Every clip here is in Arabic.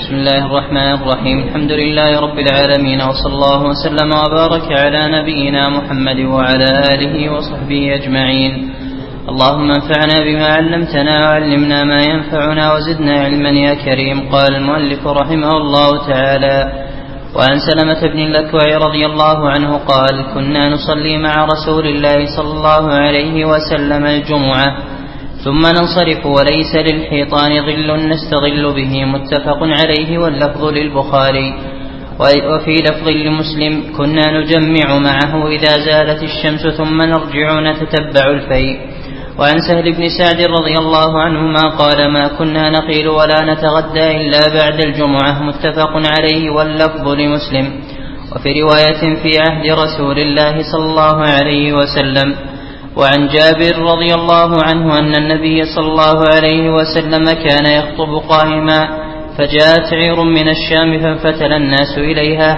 بسم الله الرحمن الرحيم. الحمد لله رب العالمين، وصلى الله وسلم وبارك على نبينا محمد وعلى آله وصحبه أجمعين. اللهم انفعنا بما علمتنا وعلمنا ما ينفعنا وزدنا علما يا كريم. قال المؤلف رحمه الله تعالى: وعن سلمة بن الأكوع رضي الله عنه قال: كنا نصلي مع رسول الله صلى الله عليه وسلم الجمعة ثم ننصرف وليس للحيطان ظل نستظل به. متفق عليه واللفظ للبخاري. وفي لفظ لمسلم: كنا نجمع معه إذا زالت الشمس ثم نرجع نتتبع الفيء. وعن سهل بن سعد رضي الله عنهما قال: ما كنا نقيل ولا نتغدى إلا بعد الجمعة. متفق عليه واللفظ لمسلم. وفي رواية: في عهد رسول الله صلى الله عليه وسلم. وعن جابر رضي الله عنه أن النبي صلى الله عليه وسلم كان يخطب قائما، فجاءت عير من الشام فانفتل الناس إليها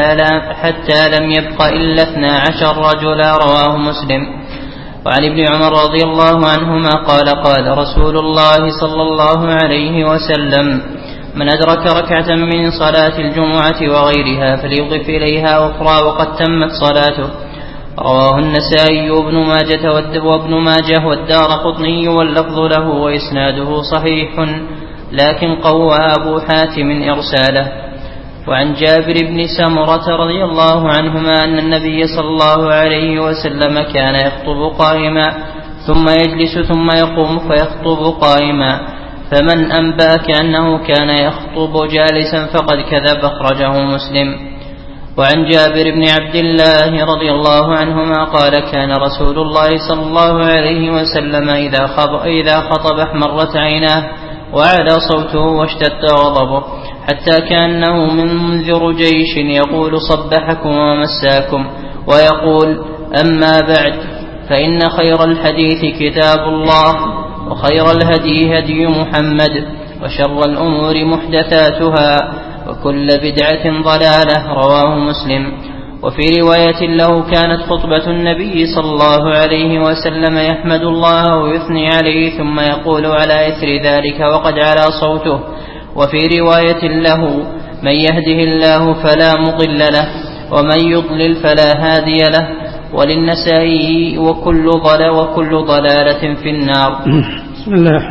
حتى لم يبق إلا 12 رجلا. رواه مسلم. وعن ابن عمر رضي الله عنهما قال: قال رسول الله صلى الله عليه وسلم: من أدرك ركعة من صلاة الجمعة وغيرها فليضف إليها أخرى وقد تمت صلاته. رواه النسائي وابن ماجه والدارقطني واللفظ له وإسناده صحيح، لكن قوى أبو حاتم إرساله. وعن جابر بن سمرة رضي الله عنهما أن النبي صلى الله عليه وسلم كان يخطب قائما ثم يجلس ثم يقوم فيخطب قائما، فمن أنبأك أنه كان يخطب جالسا فقد كذب. أخرجه مسلم. وعن جابر بن عبد الله رضي الله عنهما قال: كان رسول الله صلى الله عليه وسلم إذا خطب احمرت عيناه وعلى صوته واشتد غضبه، حتى كأنه منذر جيش يقول: صبحكم ومساكم. ويقول: أما بعد، فإن خير الحديث كتاب الله، وخير الهدي هدي محمد، وشر الأمور محدثاتها، وكل بدعة ضلالة. رواه مسلم. وفي رواية له: كانت خطبة النبي صلى الله عليه وسلم يحمد الله ويثني عليه ثم يقول على إثر ذلك وقد علا صوته. وفي رواية له: من يهده الله فلا مضل له ومن يضلل فلا هادي له. وللنسائي: وكل ضلالة في النار. بسم الله،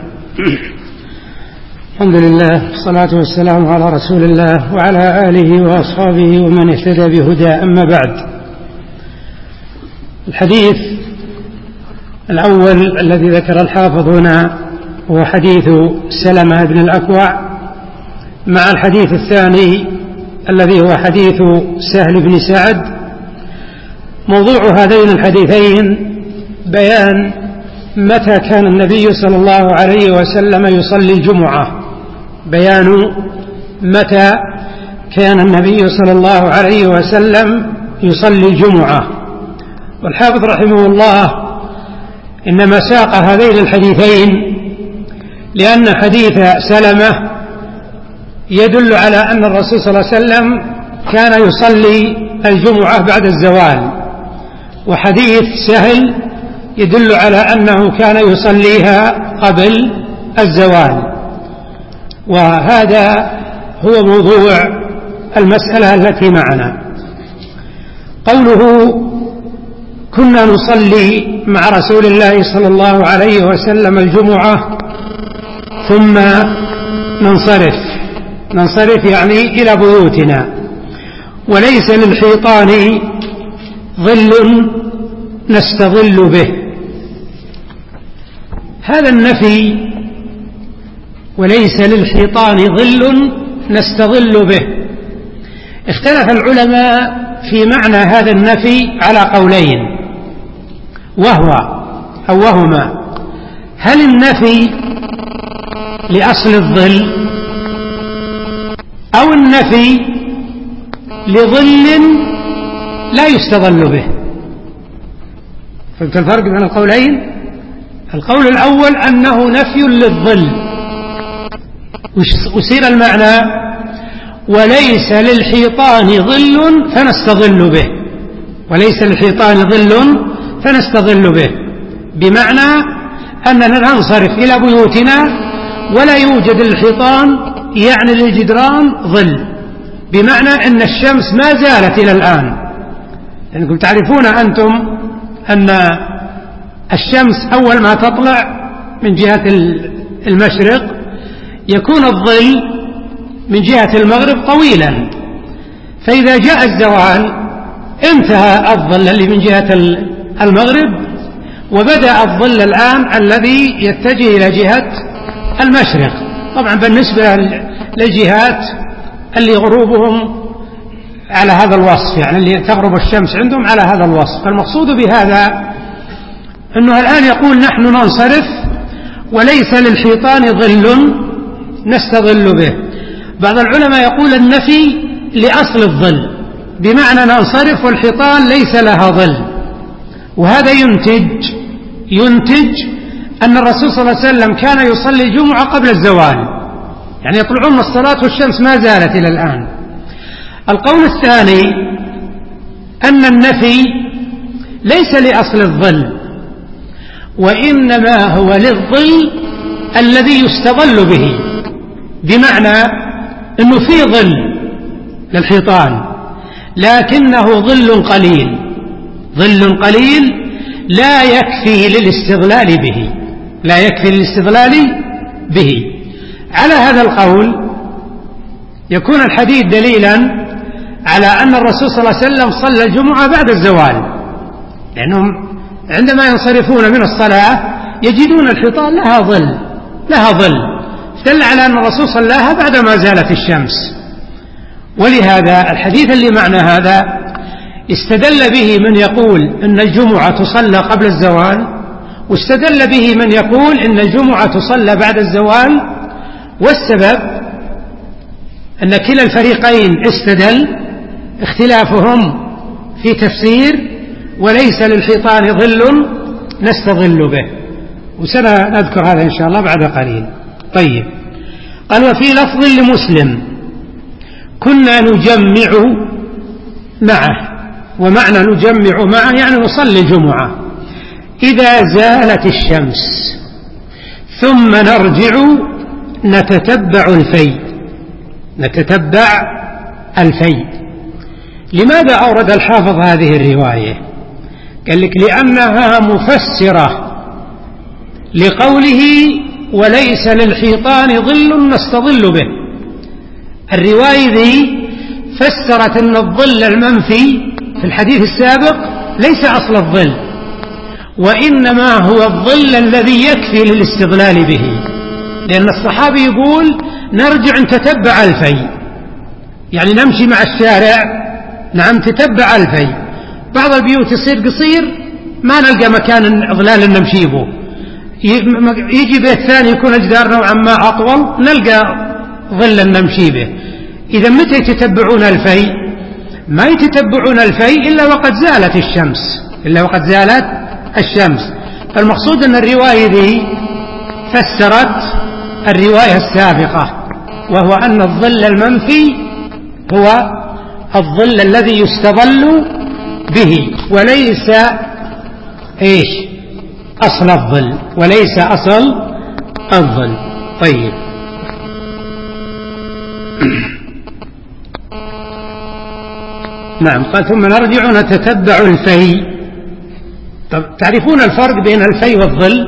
الحمد لله، الصلاة والسلام على رسول الله وعلى آله وأصحابه ومن اهتدى بهدى. أما بعد، الحديث الأول الذي ذكر الحافظ هنا هو حديث سلمة بن الأكوع، مع الحديث الثاني الذي هو حديث سهل بن سعد. موضوع هذين الحديثين بيان متى كان النبي صلى الله عليه وسلم يصلي الجمعة، بيان متى كان النبي صلى الله عليه وسلم يصلي الجمعة. والحافظ رحمه الله إنما ساق هذين الحديثين لأن حديث سلمة يدل على أن الرسول صلى الله عليه وسلم كان يصلي الجمعة بعد الزوال، وحديث سهل يدل على أنه كان يصليها قبل الزوال. وهذا هو موضوع المسألة التي معنا. قوله: كنا نصلي مع رسول الله صلى الله عليه وسلم الجمعة ثم ننصرف يعني إلى بيوتنا، وليس للحيطان ظل نستظل به. هذا النفي: وليس للحيطان ظل نستظل به، اختلف العلماء في معنى هذا النفي على قولين، وهما: هل النفي لأصل الظل، أو النفي لظل لا يستظل به؟ فهمت الفرق بين القولين؟ القول الأول أنه نفي للظل، ويصير المعنى: وليس للحيطان ظل فنستظل به، وليس للحيطان ظل فنستظل به، بمعنى أننا ننصرف إلى بيوتنا ولا يوجد الحيطان يعني للجدران ظل، بمعنى أن الشمس ما زالت إلى الآن. لأنكم تعرفون أنتم أن الشمس أول ما تطلع من جهة المشرق يكون الظل من جهة المغرب طويلا، فإذا جاء الزوال انتهى الظل اللي من جهة المغرب وبدأ الظل الآن الذي يتجه إلى جهة المشرق. طبعا بالنسبة للجهات اللي غروبهم على هذا الوصف، يعني اللي تغرب الشمس عندهم على هذا الوصف. فالمقصود بهذا أنه الآن يقول نحن ننصرف وليس للحيطان ظل نستظل به. بعض العلماء يقول النفي لأصل الظل، بمعنى ننصرف والحيطان ليس لها ظل، وهذا ينتج أن الرسول صلى الله عليه وسلم كان يصلي الجمعة قبل الزوال، يعني يطلعون من الصلاة والشمس ما زالت إلى الآن. القول الثاني أن النفي ليس لأصل الظل، وإنما هو للظل الذي يستظل به، بمعنى أنه في ظل للحيطان لكنه ظل قليل لا يكفي للاستظلال به. على هذا القول يكون الحديث دليلا على أن الرسول صلى الله عليه وسلم صلى الجمعة بعد الزوال، لأنهم عندما ينصرفون من الصلاة يجدون الحيطان لها ظل، دل على أن الرسول صلاها بعد ما زالت الشمس. ولهذا الحديث اللي معنى هذا استدل به من يقول إن الجمعة تصلى قبل الزوال، واستدل به من يقول إن الجمعة تصلى بعد الزوال. والسبب أن كلا الفريقين استدل، اختلافهم في تفسير وليس للحيطان ظل نستظل به، وسنذكر هذا إن شاء الله بعد قليل. طيب، قال وفي لفظ لمسلم كنا نجمع معه، ومعنى نجمع معه يعني نصلي الجمعة إذا زالت الشمس ثم نرجع نتتبع الفيء. لماذا أورد الحافظ هذه الرواية؟ قال لك لأنها مفسرة لقوله وليس للحيطان ظل نستظل به. الرواية ذي فسرت أن الظل المنفي في الحديث السابق ليس أصل الظل، وإنما هو الظل الذي يكفي للاستظلال به. لأن الصحابي يقول نرجع نتتبع الفيء، يعني نمشي مع الشارع، نعم تتبع الفيء. بعض البيوت يصير قصير ما نلقى مكان إظلال نمشي به، يجي بيت ثاني يكون الجدار نوعا ما أطول نلقى ظلا نمشي به. إذا متى يتتبعون الفيء؟ ما يتتبعون الفيء إلا وقد زالت الشمس. فالمقصود أن الرواية دي فسرت الرواية السابقة، وهو أن الظل المنفي هو الظل الذي يستظل به وليس أصل الظل. طيب، نعم. قال ثم نرجع نتتبع الفيء. تعرفون الفرق بين الفيء والظل؟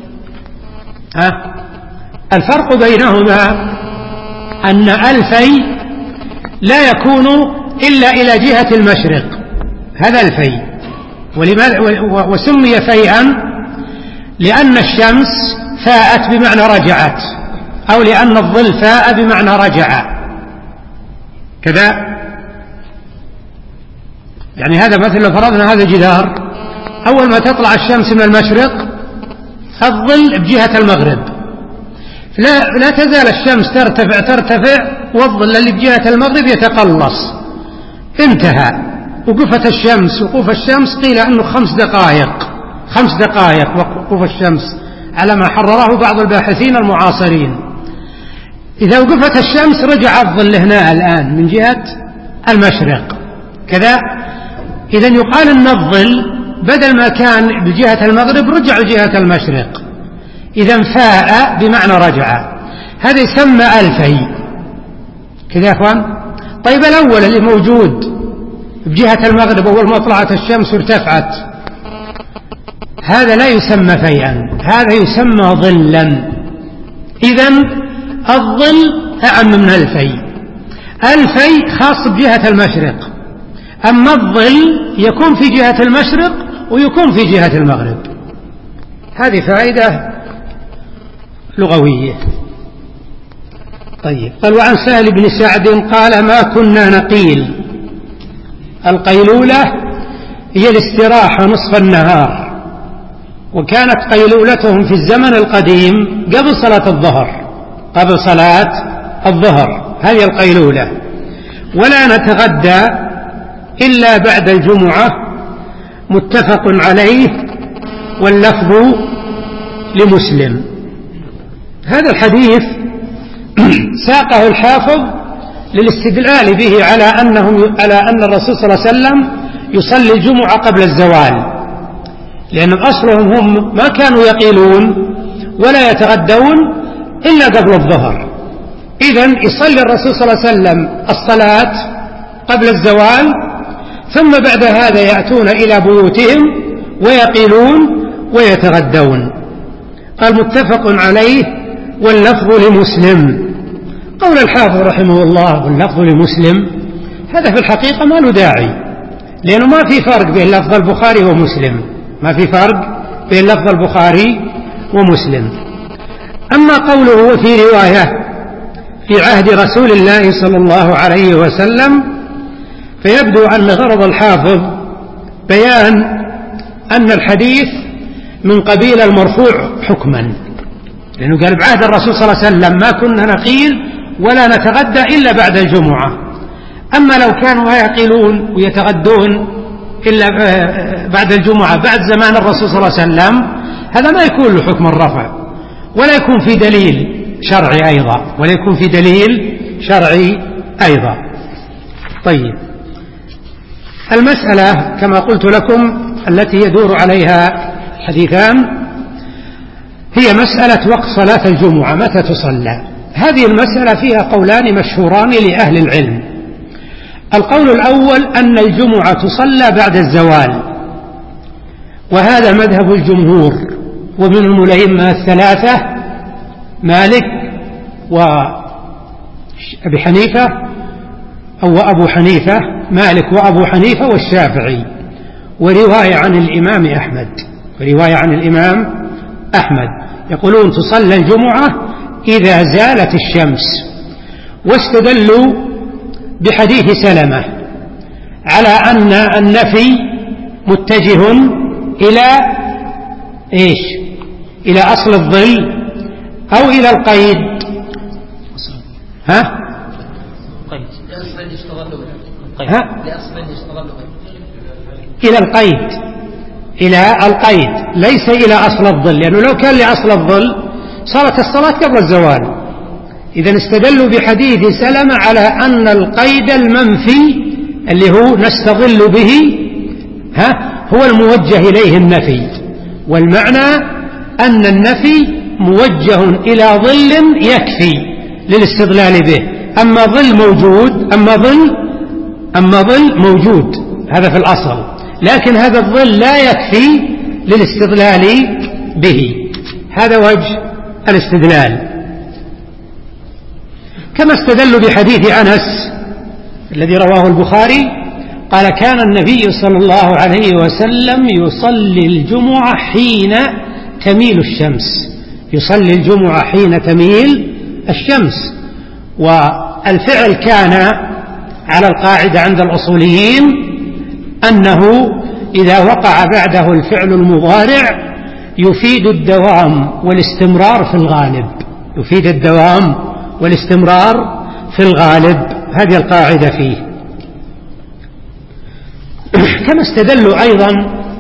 الفرق بينهما أن الفيء لا يكون إلا إلى جهة المشرق، هذا الفيء. وسمي فيئا لأن الشمس فاءت بمعنى رجعت، أو لأن الظل فاء بمعنى رجع كذا. يعني هذا مثل لو فرضنا هذا جدار، أول ما تطلع الشمس من المشرق الظل بجهة المغرب، لا تزال الشمس ترتفع والظل اللي بجهة المغرب يتقلص، انتهى. وقوف الشمس قيل أنه 5 دقائق وقوف الشمس على ما حرره بعض الباحثين المعاصرين. إذا وقفت الشمس رجع الظل هنا الآن من جهة المشرق كذا. إذن يقال أن الظل بدل ما كان بجهة المغرب رجع جهة المشرق، إذن فاء بمعنى رجع. هذا يسمى الفيء. كذا يا أخوان. طيب الأول اللي موجود بجهة المغرب أول ما طلعت الشمس وارتفعت، هذا لا يسمى فيئا، هذا يسمى ظلا. إذن الظل أعم من الفيء. الفيء خاص بجهة المشرق، أما الظل يكون في جهة المشرق ويكون في جهة المغرب. هذه فائدة لغوية. طيب، قال وعن سهل بن سعد قال ما كنا نقيل. القيلولة هي الاستراحة نصف النهار، وكانت قيلولتهم في الزمن القديم قبل صلاة الظهر، قبل صلاة الظهر، هذه القيلولة. ولا نتغدى إلا بعد الجمعة، متفق عليه واللفظ لمسلم. هذا الحديث ساقه الحافظ للاستدلال به على أن الرسول صلى الله عليه وسلم يصلي الجمعة قبل الزوال، لأن أصلهم هم ما كانوا يقيلون ولا يتغدون إلا قبل الظهر. إذن يصلي الرسول صلى الله عليه وسلم الصلاة قبل الزوال، ثم بعد هذا يأتون إلى بيوتهم ويقيلون ويتغدون. قال متفق عليه واللفظ لمسلم. قول الحافظ رحمه الله واللفظ لمسلم، هذا في الحقيقة ما له داعي، لأنه ما في فرق بين لفظ البخاري ومسلم، ما في فرق بين لفظ البخاري ومسلم. أما قوله وفي رواية في عهد رسول الله صلى الله عليه وسلم، فيبدو أن غرض الحافظ بيان أن الحديث من قبيل المرفوع حكما، لأنه قال بعهد الرسول صلى الله عليه وسلم ما كنا نقيل ولا نتغدى إلا بعد الجمعة. أما لو كانوا يقيلون ويتغدون إلا بعد الجمعة بعد زمان الرسول صلى الله عليه وسلم، هذا ما يكون له حكم الرفع، ولا يكون في دليل شرعي أيضا، ولا يكون في دليل شرعي أيضا. طيب، المسألة كما قلت لكم التي يدور عليها حديثان هي مسألة وقت صلاة الجمعة متى تصلى. هذه المسألة فيها قولان مشهوران لأهل العلم. القول الأول أن الجمعة تصلى بعد الزوال، وهذا مذهب الجمهور، ومنهم الأئمة الثلاثة مالك وأبي حنيفة أو أبو حنيفة، مالك وأبو حنيفة والشافعي، ورواية عن الإمام أحمد، ورواية عن الإمام أحمد يقولون تصلى الجمعة إذا زالت الشمس، واستدلوا بحديث سلمة على أن النفي متجه إلى إيش؟ إلى أصل الظل أو إلى القيد. ها؟ إلى القيد، إلى القيد، ليس إلى أصل الظل، لأنه لو كان لأصل الظل صارت الصلاة قبل الزوال. إذن استدلوا بحديث سلمة على أن القيد المنفي اللي هو نستظل به هو الموجه إليه النفي، والمعنى أن النفي موجه إلى ظل يكفي للاستظلال به. أما ظل موجود، أما ظل موجود هذا في الأصل، لكن هذا الظل لا يكفي للاستظلال به. هذا وجه الاستدلال. كما استدلوا بحديث أنس الذي رواه البخاري قال كان النبي صلى الله عليه وسلم يصلي الجمعة حين تميل الشمس، يصلي الجمعة حين تميل الشمس. والفعل كان على القاعدة عند الأصوليين أنه إذا وقع بعده الفعل المضارع يفيد الدوام والاستمرار في الغالب، يفيد الدوام والاستمرار في الغالب، هذه القاعدة فيه. كما استدلوا أيضا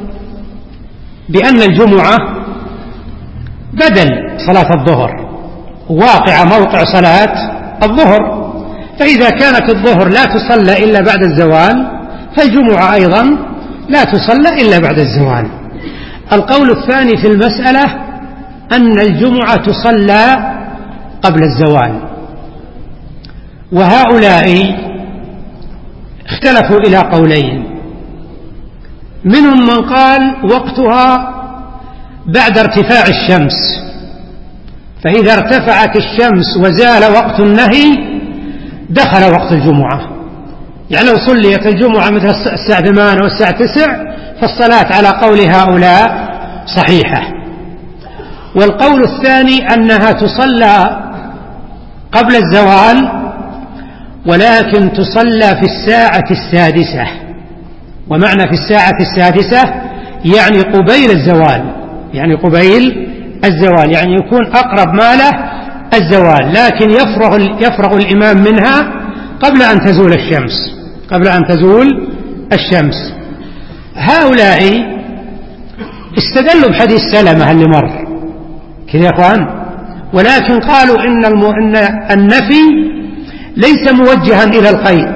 بأن الجمعة بدل صلاة الظهر، واقع موقع صلاة الظهر، فإذا كانت الظهر لا تصلى إلا بعد الزوال فالجمعة أيضا لا تصلى إلا بعد الزوال. القول الثاني في المسألة أن الجمعة تصلى قبل الزوال، وهؤلاء اختلفوا إلى قولين، منهم من قال وقتها بعد ارتفاع الشمس، فإذا ارتفعت الشمس وزال وقت النهي دخل وقت الجمعة، يعني لو صليت الجمعة مثل الساعة 8 والساعة 9 فالصلاة على قول هؤلاء صحيحة. والقول الثاني أنها تصلى قبل الزوال، ولكن تصلى في الساعة السادسة، ومعنى في الساعة السادسة يعني قبيل الزوال، يعني قبيل الزوال، يعني يكون أقرب ما له الزوال، لكن يفرغ الإمام منها قبل أن تزول الشمس، قبل أن تزول الشمس. هؤلاء استدلوا بحديث سلمة اللي مر كذا يا أخوان، ولكن قالوا إن النفي ليس موجها إلى القيد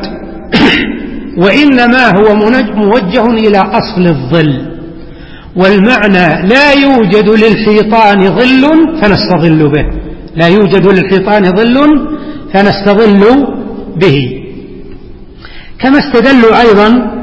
وإنما هو موجه إلى أصل الظل، والمعنى لا يوجد للحيطان ظل فنستظل به، لا يوجد للحيطان ظل فنستظل به. كما استدلوا أيضا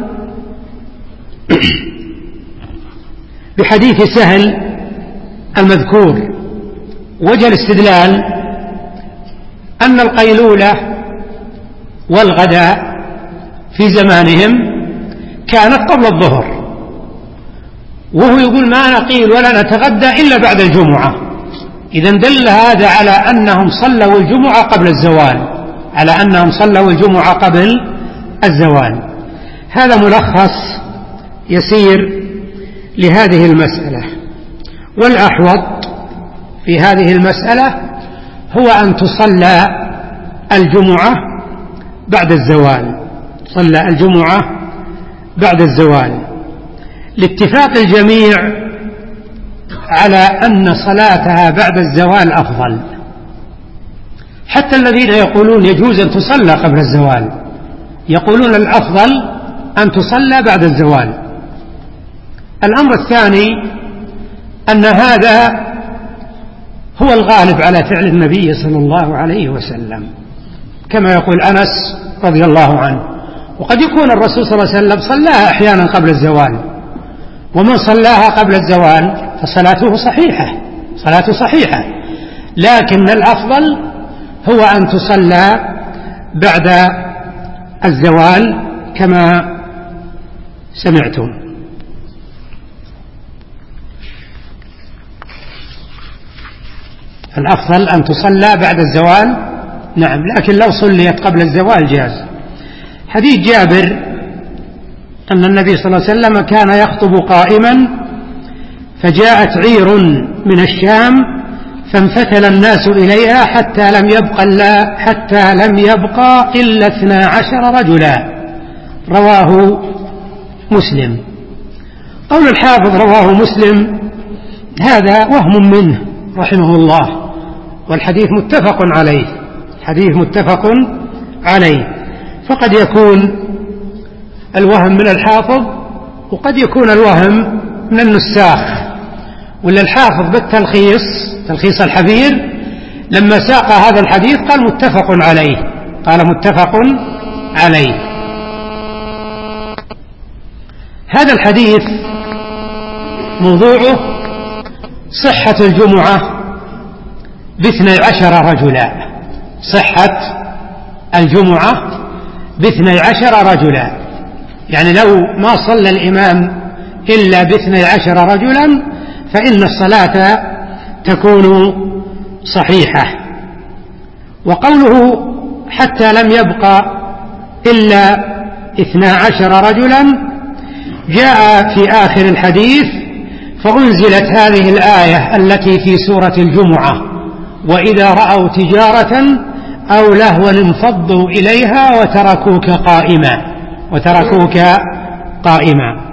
بحديث سهل المذكور. وجه الاستدلال أن القيلولة والغداء في زمانهم كانت قبل الظهر، وهو يقول ما نقيل ولا نتغدى إلا بعد الجمعة، إذن دل هذا على أنهم صلوا الجمعة قبل الزوال، على أنهم صلوا الجمعة قبل الزوال. هذا ملخص يسير لهذه المسألة. والأحوط في هذه المسألة هو أن تصلى الجمعة بعد الزوال، صلى الجمعة بعد الزوال، لاتفاق الجميع على أن صلاتها بعد الزوال أفضل، حتى الذين يقولون يجوز أن تصلى قبل الزوال يقولون الأفضل أن تصلى بعد الزوال. الأمر الثاني أن هذا هو الغالب على فعل النبي صلى الله عليه وسلم، كما يقول أنس رضي الله عنه. وقد يكون الرسول صلى الله عليه وسلم صلاها أحيانا قبل الزوال، ومن صلاها قبل الزوال فصلاته صحيحة، صلاته صحيحة، لكن الأفضل هو أن تصلى بعد الزوال كما سمعتم. الأفضل أن تصلى بعد الزوال، نعم، لكن لو صليت قبل الزوال جاز. حديث جابر أن النبي صلى الله عليه وسلم كان يخطب قائما فجاءت عير من الشام فانفتل الناس إليها حتى لم يبقى إلا 12 رجلا، رواه مسلم. قول الحافظ رواه مسلم هذا وهم منه رحمه الله، والحديث متفق عليه، حديث متفق عليه، فقد يكون الوهم من الحافظ وقد يكون الوهم من النساخ. ولا الحافظ بالتلخيص، تلخيص الحبير، لما ساق هذا الحديث قال متفق عليه، قال متفق عليه. هذا الحديث موضوعه صحة الجمعة ب12 رجلا، صحة الجمعة ب12 رجلا، يعني لو ما صلى الإمام إلا ب12 رجلا فإن الصلاة تكون صحيحة. وقوله حتى لم يبقى إلا 12 رجلا جاء في آخر الحديث فأنزلت هذه الآية التي في سورة الجمعة: وإذا رأوا تجارة أو لهوا انفضوا إليها وتركوك قائما.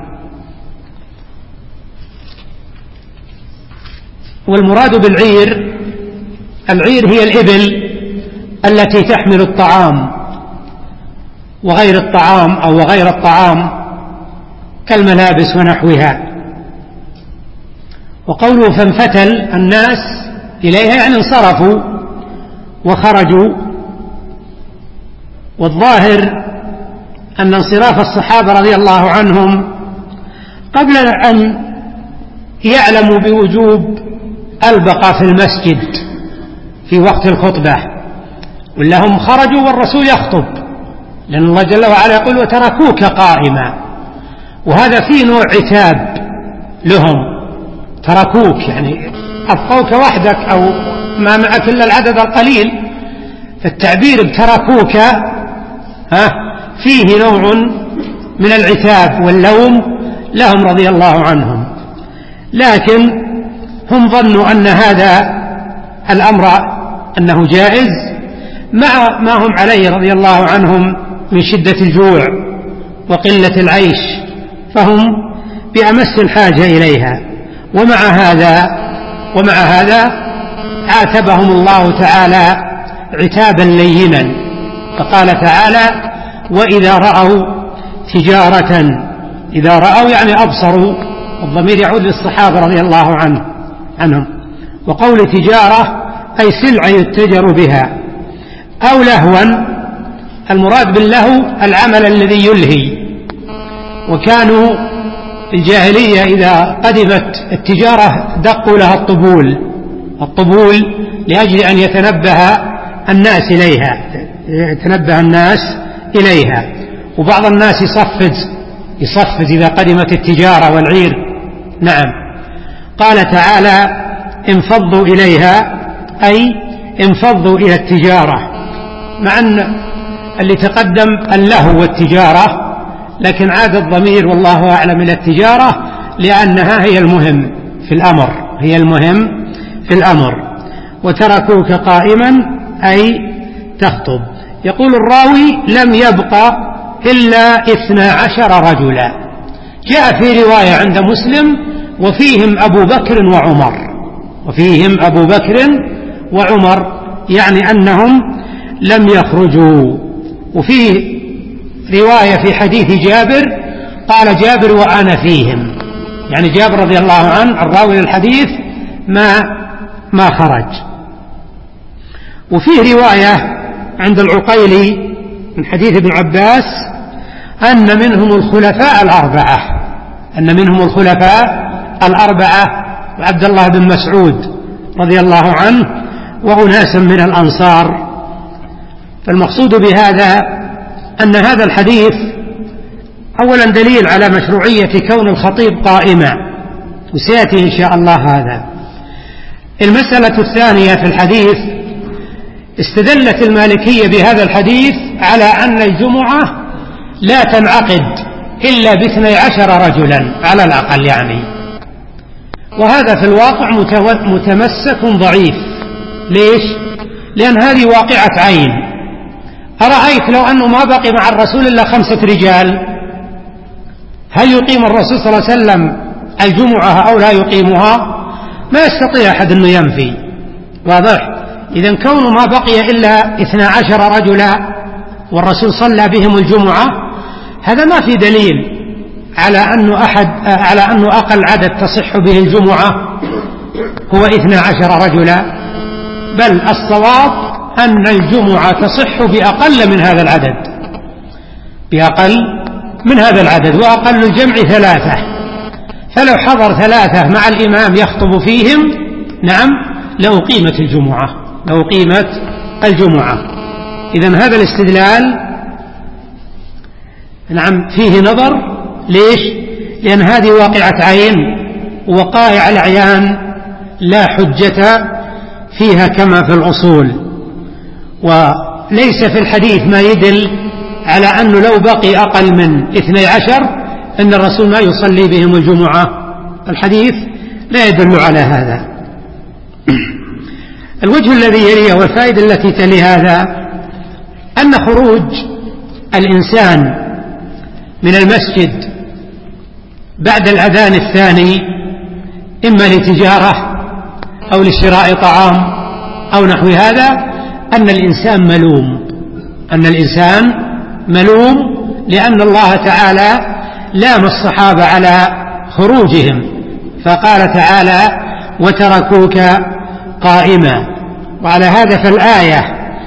والمراد بالعير، العير هي الإبل التي تحمل الطعام وغير الطعام أو وغير الطعام كالملابس ونحوها. وقوله فانفتل الناس إليها يعني انصرفوا وخرجوا والظاهر أن انصراف الصحابة رضي الله عنهم قبل أن يعلموا بوجوب البقاء في المسجد في وقت الخطبة، ولا هم خرجوا والرسول يخطب، لأن الله جل وعلا يقول وتركوك قائما، وهذا فيه نوع عتاب لهم، تركوك يعني أبقوك وحدك أو ما معك إلا العدد القليل، فالتعبير بتركوك فيه نوع من العتاب واللوم لهم رضي الله عنهم، لكن هم ظنوا أن هذا الأمر أنه جائز مع ما هم عليه رضي الله عنهم من شدة الجوع وقلة العيش، فهم بأمس الحاجة إليها. ومع هذا عاتبهم الله تعالى عتابا لينا، فقال تعالى وإذا رأوا تجارة، إذا رأوا يعني أبصروا، الضمير يعود للصحابة رضي الله عنهم، وقول تجارة أي سلعة يتجر بها، أو لهوا، المراد باللهو العمل الذي يلهي، وكانوا في الجاهلية إذا قدمت التجارة دقوا لها الطبول لأجل أن يتنبه الناس إليها، وبعض الناس يصفز إذا قدمت التجارة والعير. نعم، قال تعالى انفضوا إليها أي انفضوا إلى التجارة، مع أن اللي تقدم اللهو والتجارة، لكن عاد الضمير والله أعلم إلى التجارة لأنها هي المهم في الأمر. وتركوك قائما أي تخطب. يقول الراوي لم يبقى إلا 12 رجلا، جاء في رواية عند مسلم وفيهم أبو بكر وعمر، يعني أنهم لم يخرجوا. وفيه رواية في حديث جابر قال جابر وأنا فيهم، يعني جابر رضي الله عنه الراوي للحديث ما خرج. وفيه رواية عند العقيلي من حديث ابن عباس أن منهم الخلفاء الأربعة وعبد الله بن مسعود رضي الله عنه وأناسا من الأنصار. فالمقصود بهذا أن هذا الحديث أولا دليل على مشروعية كون الخطيب قائما، وسيأتي إن شاء الله هذا. المسألة الثانية في الحديث، استدلت المالكية بهذا الحديث على أن الجمعة لا تنعقد إلا ب12 رجلا على الأقل يعني، وهذا في الواقع متمسك ضعيف. ليش؟ لأن هذه واقعة عين. أرأيت لو أنه ما بقي مع الرسول إلا 5 رجال، هل يقيم الرسول صلى الله عليه وسلم الجمعة أو لا يقيمها؟ ما يستطيع أحد أنه ينفي. واضح؟ إذن كونه ما بقي إلا 12 رجلا والرسول صلى بهم الجمعة، هذا ما في دليل على أنه أقل عدد تصح به الجمعة هو 12 رجلا، بل الصواب أن الجمعة تصح بأقل من هذا العدد، وأقل الجمع 3. فلو حضر 3 مع الإمام يخطب فيهم، نعم، لأقيمت الجمعة. إذن هذا الاستدلال نعم فيه نظر. ليش؟ لأن هذه واقعة عين، ووقائع الأعيان لا حجة فيها كما في الأصول، وليس في الحديث ما يدل على أنه لو بقي أقل من 12 أن الرسول ما يصلي بهم الجمعة. الحديث لا يدل على هذا. الوجه الذي يليه والفائدة التي تلي هذا أن خروج الإنسان من المسجد بعد الأذان الثاني إما لتجارة أو لشراء طعام أو نحو هذا، أن الإنسان ملوم لأن الله تعالى لام الصحابة على خروجهم، فقال تعالى وتركوك قائما. وعلى هذا فالآية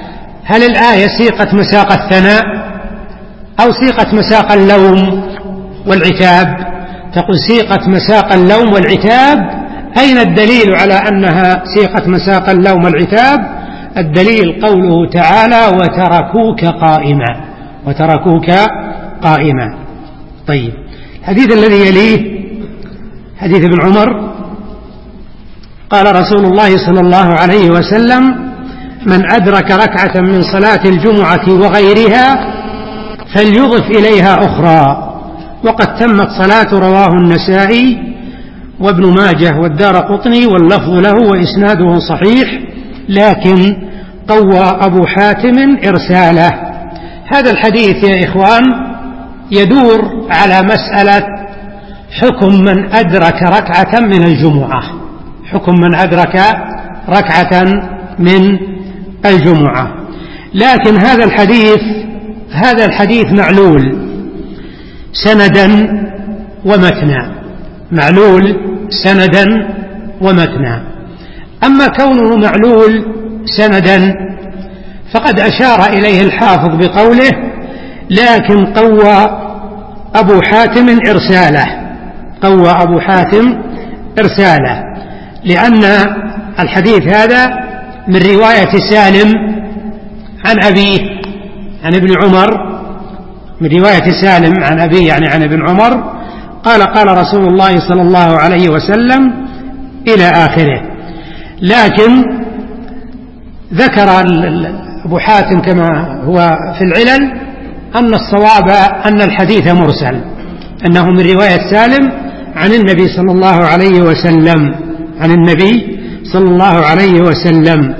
هل الآية سيقت مساق الثناء أو سيقت مساق اللوم والعتاب؟ تقول سيقت مساق اللوم والعتاب. أين الدليل على أنها سيقت مساق اللوم والعتاب؟ الدليل قوله تعالى وتركوك قائما، وتركوك قائما. طيب، الحديث الذي يليه حديث ابن عمر قال رسول الله صلى الله عليه وسلم من أدرك ركعة من صلاة الجمعة وغيرها فليضف إليها أخرى وقد تمت صلاة. رواه النسائي وابن ماجه والدارقطني واللفظ له وإسناده صحيح، لكن قوى أبو حاتم إرساله. هذا الحديث يا إخوان يدور على مسألة حكم من أدرك ركعة من الجمعة، حكم من أدرك ركعة من الجمعة. لكن هذا الحديث معلول سندا ومتنا، معلول سندا ومتنا. أما كونه معلول سندا فقد أشار إليه الحافظ بقوله لكن قوى أبو حاتم إرساله، قوى أبو حاتم إرساله، لأن الحديث هذا من رواية سالم عن أبيه عن ابن عمر، من رواية سالم عن أبيه يعني عن ابن عمر قال قال رسول الله صلى الله عليه وسلم إلى آخره. لكن ذكر أبو حاتم كما هو في العلل أن الصواب أن الحديث مرسل، أنه من رواية سالم عن النبي صلى الله عليه وسلم، عن النبي صلى الله عليه وسلم.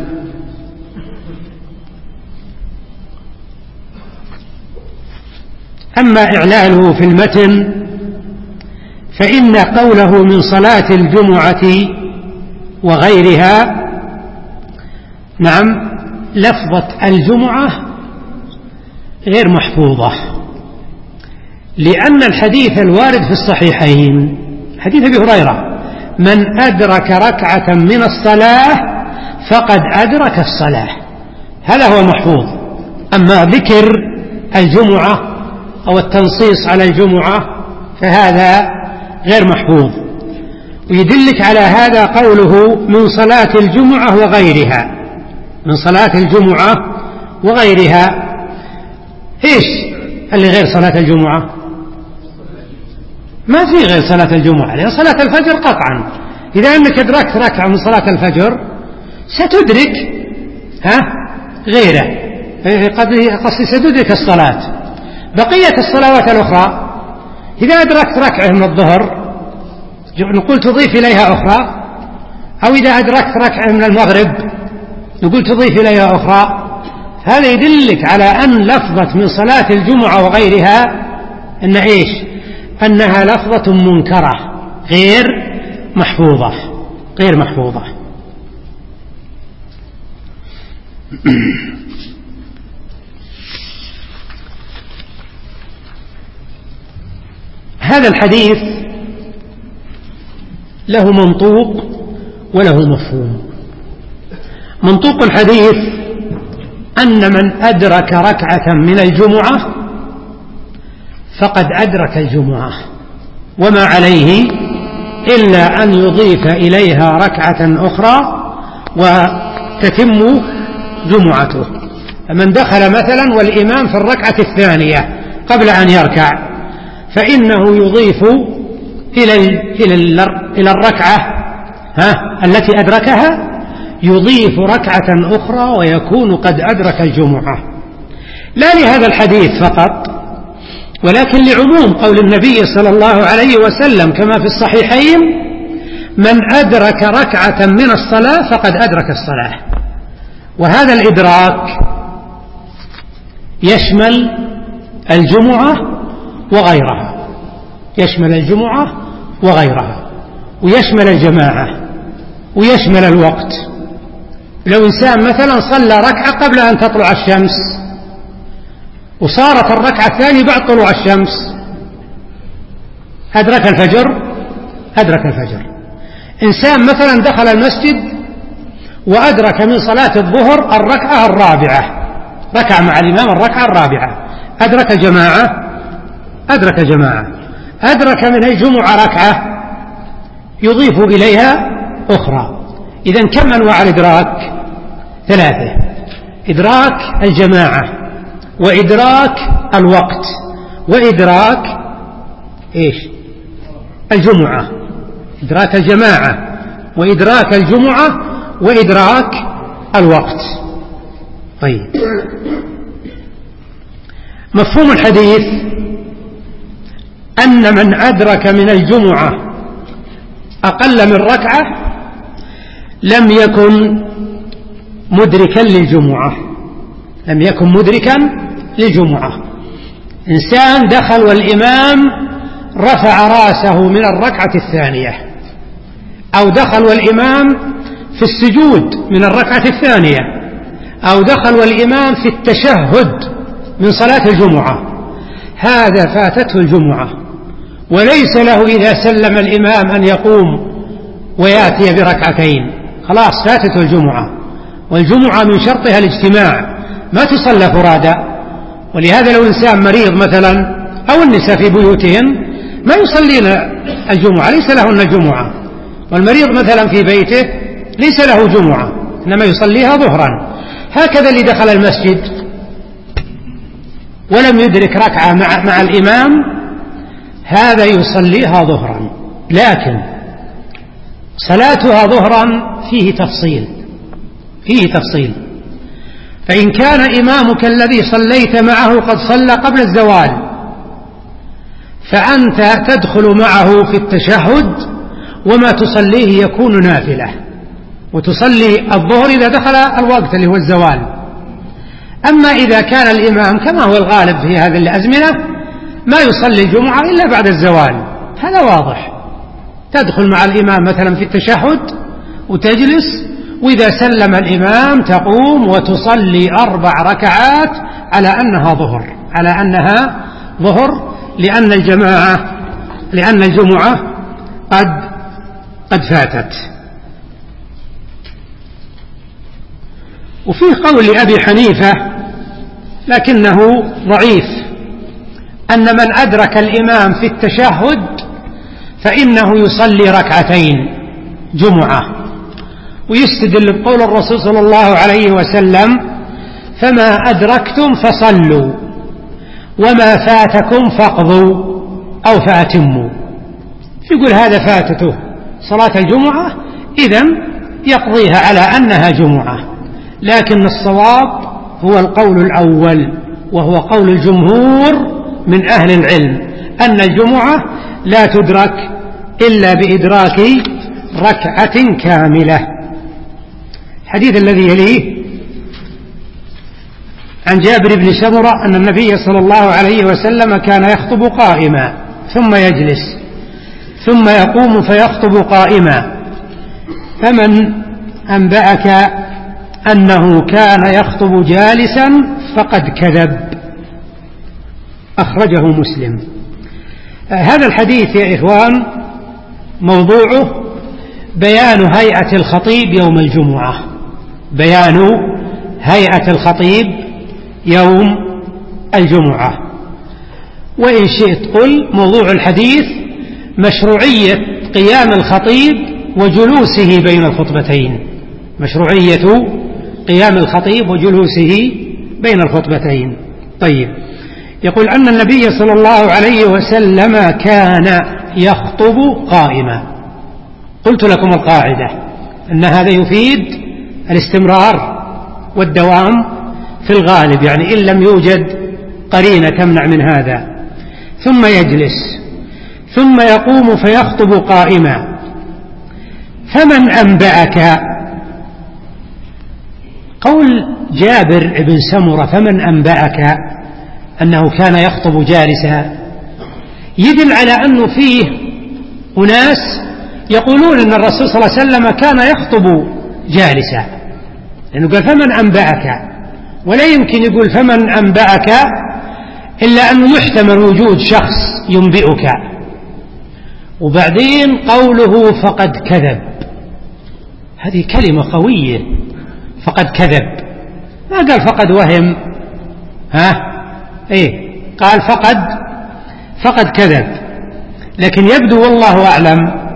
أما إعلاله في المتن فإن قوله من صلاة الجمعة وغيرها، نعم، لفظة الجمعة غير محفوظة، لأن الحديث الوارد في الصحيحين حديث أبي هريرة من أدرك ركعة من الصلاة فقد أدرك الصلاة، هذا هو محفوظ. أما ذكر الجمعة أو التنصيص على الجمعة فهذا غير محفوظ. ويدلك على هذا قوله من صلاة الجمعة وغيرها، من صلاة الجمعة وغيرها. إيش اللي غير صلاة الجمعة؟ ما في غير صلاة الجمعة، لأن صلاة الفجر قطعا إذا أنك أدركت ركعة من صلاة الفجر ستدرك غيره، قد ستدرك الصلاة. بقية الصلوات الأخرى إذا أدركت ركعة من الظهر نقول تضيف إليها أخرى، أو إذا أدركت ركعة من المغرب نقول تضيف إليها أخرى. هذا يدلك على أن لفظة من صلاة الجمعة وغيرها أن إيش؟ أنها لفظة منكرة غير محفوظة، غير محفوظة. هذا الحديث له منطوق وله مفهوم. منطوق الحديث أن من أدرك ركعة من الجمعة فقد أدرك الجمعة وما عليه إلا أن يضيف إليها ركعة أخرى وتتم جمعته. من دخل مثلا والإمام في الركعة الثانية قبل أن يركع فإنه يضيف إلى الركعة التي أدركها، يضيف ركعة أخرى ويكون قد أدرك الجمعة. لا لهذا الحديث فقط، ولكن لعموم قول النبي صلى الله عليه وسلم كما في الصحيحين من أدرك ركعة من الصلاة فقد أدرك الصلاة. وهذا الإدراك يشمل الجمعة وغيرها، يشمل الجمعة وغيرها، ويشمل الجماعة، ويشمل الوقت. لو إنسان مثلا صلى ركعة قبل أن تطلع الشمس وصارت الركعة الثانية بعد طلوع الشمس أدرك الفجر، أدرك الفجر. إنسان مثلا دخل المسجد وأدرك من صلاة الظهر الركعة الرابعة ركع مع الإمام الركعة الرابعة، أدرك جماعة، أدرك من الجمعة ركعة يضيف إليها أخرى. إذن كم أنواع الإدراك؟ 3: إدراك الجماعة، وإدراك الوقت، وإدراك الجمعة. إدراك الجماعة وإدراك الجمعة وإدراك الوقت. طيب، مفهوم الحديث أن من أدرك من الجمعة أقل من ركعة لم يكن مدركا للجمعة. إنسان دخل والإمام رفع رأسه من الركعة الثانية، أو دخل والإمام في السجود من الركعة الثانية، أو دخل والإمام في التشهد من صلاة الجمعة، هذا فاتته الجمعة، وليس له إذا سلم الإمام أن يقوم ويأتي بركعتين، خلاص فاتته الجمعة. والجمعة من شرطها الاجتماع، ما تصلى فرادى. ولهذا لو إنسان مريض مثلا أو النساء في بيوتهن ما يصلين الجمعة، ليس لهن الجمعة، والمريض مثلا في بيته ليس له جمعة، إنما يصليها ظهرا. هكذا اللي دخل المسجد ولم يدرك ركعة مع الإمام، هذا يصليها ظهرا، لكن صلاتها ظهرا فيه تفصيل. فإن كان إمامك الذي صليت معه قد صلى قبل الزوال، فأنت تدخل معه في التشهد، وما تصليه يكون نافلة، وتصلي الظهر إذا دخل الوقت اللي هو الزوال. أما إذا كان الإمام كما هو الغالب في هذه الأزمنة ما يصلي الجمعة إلا بعد الزوال، هذا واضح، تدخل مع الإمام مثلا في التشهد وتجلس، وإذا سلم الإمام تقوم وتصلي 4 ركعات على أنها ظهر، لأن الجمعة قد فاتت. وفيه قول لأبي حنيفة لكنه ضعيف، أن من أدرك الإمام في التشهد فإنه يصلي 2 ركعتين جمعة، ويستدل بقول الرسول صلى الله عليه وسلم: فما أدركتم فصلوا وما فاتكم فاقضوا أو فأتموا. يقول هذا فاتته صلاة الجمعة، إذن يقضيها على أنها جمعة. لكن الصواب هو القول الأول، وهو قول الجمهور من أهل العلم، أن الجمعة لا تدرك إلا بإدراك ركعة كاملة. الحديث الذي يليه عن جابر بن سمرة أن النبي صلى الله عليه وسلم كان يخطب قائما ثم يجلس ثم يقوم فيخطب قائما، فمن أنبأك أنه كان يخطب جالسا فقد كذب. أخرجه مسلم. هذا الحديث يا إخوان موضوعه بيان هيئة الخطيب يوم الجمعة، وإن شئت قل موضوع الحديث مشروعية قيام الخطيب وجلوسه بين الخطبتين. طيب، يقول أن النبي صلى الله عليه وسلم كان يخطب قائما. قلت لكم القاعدة أن هذا يفيد الاستمرار والدوام في الغالب، يعني إن لم يوجد قرينة تمنع من هذا. ثم يجلس ثم يقوم فيخطب قائما. فمن أنبأك؟ قول جابر بن سمرة فمن أنبأك أنه كان يخطب جالسا يدل على أنه فيه أناس يقولون أن الرسول صلى الله عليه وسلم كان يخطب جالسا، لأنه قال فمن أنبأك، ولا يمكن يقول فمن أنبأك إلا أنه يحتمل وجود شخص ينبئك. وبعدين قوله فقد كذب، هذه كلمة قوية، فقد كذب، ما قال فقد وهم قال فقد كذب. لكن يبدو والله أعلم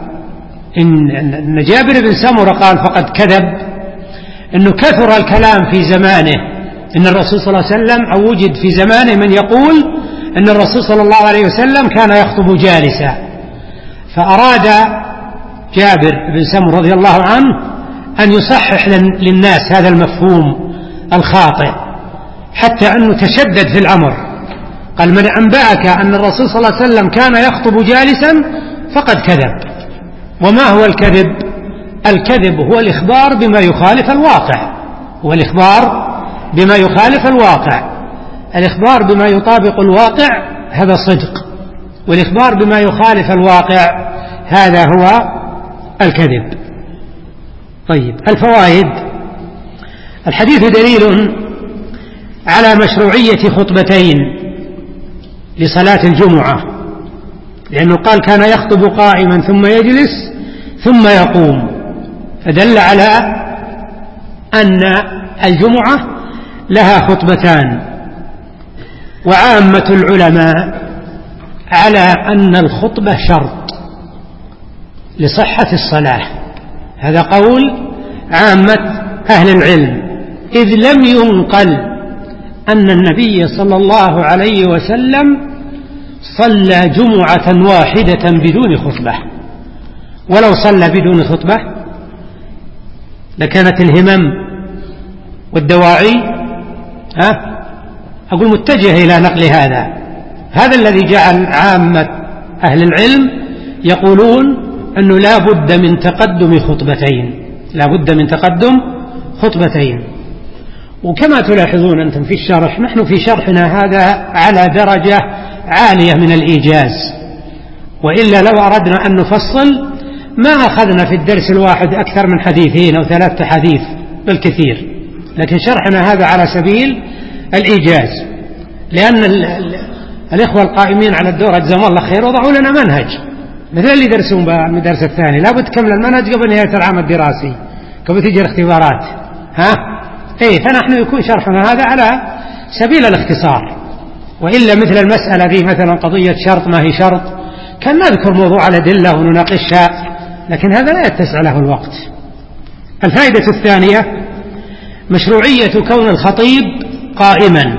إن جابر بن سمرة قال فقد كذب إنه كثر الكلام في زمانه، إن الرسول صلى الله عليه وسلم أو وجد في زمانه من يقول إن الرسول صلى الله عليه وسلم كان يخطب جالسا، فأراد جابر بن سمرة رضي الله عنه أن يصحح للناس هذا المفهوم الخاطئ، حتى أنه تشدد في الأمر، قال من أنبأك أن الرسول صلى الله عليه وسلم كان يخطب جالسا فقد كذب. وما هو الكذب؟ الكذب هو الإخبار بما يخالف الواقع، هو الإخبار بما يخالف الواقع. الإخبار بما يطابق الواقع هذا صدق، والإخبار بما يخالف الواقع هذا هو الكذب. طيب، الفوائد. الحديث دليل على مشروعية خطبتين لصلاة الجمعة، لأنه قال كان يخطب قائما ثم يجلس ثم يقوم، فدل على أن الجمعة لها خطبتان. وعامة العلماء على أن الخطبة شرط لصحة الصلاة، هذا قول عامة أهل العلم، إذ لم ينقل أن النبي صلى الله عليه وسلم صلى جمعة واحدة بدون خطبة. ولو صلى بدون خطبة لكانت الهمم والدواعي أقول متجهة إلى نقل هذا الذي جعل عامة أهل العلم يقولون أنه لا بد من تقدم خطبتين، لا بد من تقدم خطبتين. وكما تلاحظون أنتم في الشرح، نحن في شرحنا هذا على درجة عالية من الإيجاز، وإلا لو أردنا أن نفصل ما أخذنا في الدرس الواحد أكثر من حديثين أو 3 حديث بالكثير، لكن شرحنا هذا على سبيل الإيجاز، لأن الإخوة القائمين على الدورة جزاهم الله خير وضعوا لنا منهج مثل اللي يدرسون بالمدرس الثاني، لا بد تكمل المنهج قبل نهاية العام الدراسي، قبل تجي الاختبارات. فنحن يكون شرحنا هذا على سبيل الاختصار، وإلا مثل المسألة دي مثلا قضية شرط ما هي شرط كان نذكر موضوع الأدلة ونناقشها، لكن هذا لا يتسع له الوقت. الفائدة الثانية مشروعية كون الخطيب قائما،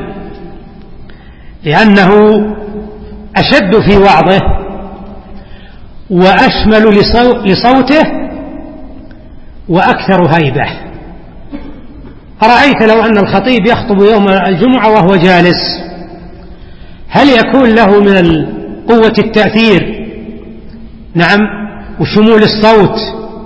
لأنه أشد في وعظه وأشمل لصوته وأكثر هيبة. أرأيت لو أن الخطيب يخطب يوم الجمعة وهو جالس، هل يكون له من قوة التأثير؟ نعم، وشمول الصوت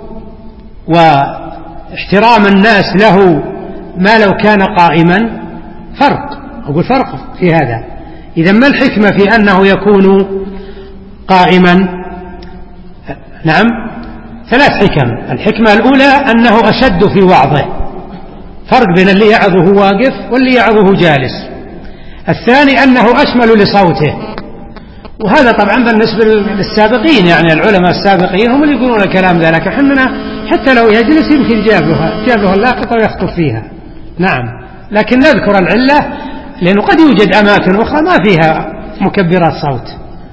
واحترام الناس له ما لو كان قائما؟ أقول فرق في هذا. إذا ما الحكمة في أنه يكون قائما؟ نعم، 3 حكم. الحكمة الأولى أنه أشد في وعظه، فرق بين اللي يعظه واقف واللي يعظه جالس. الثاني أنه أشمل لصوته، وهذا طبعا بالنسبة للسابقين، يعني العلماء السابقين هم اللي يقولون الكلام ذا، لكن حنا حتى لو يجلس يمكن جابه اللاقط ويخطب فيها. نعم، لكن نذكر العلة لأنه قد يوجد أماكن أخرى ما فيها مكبرات صوت.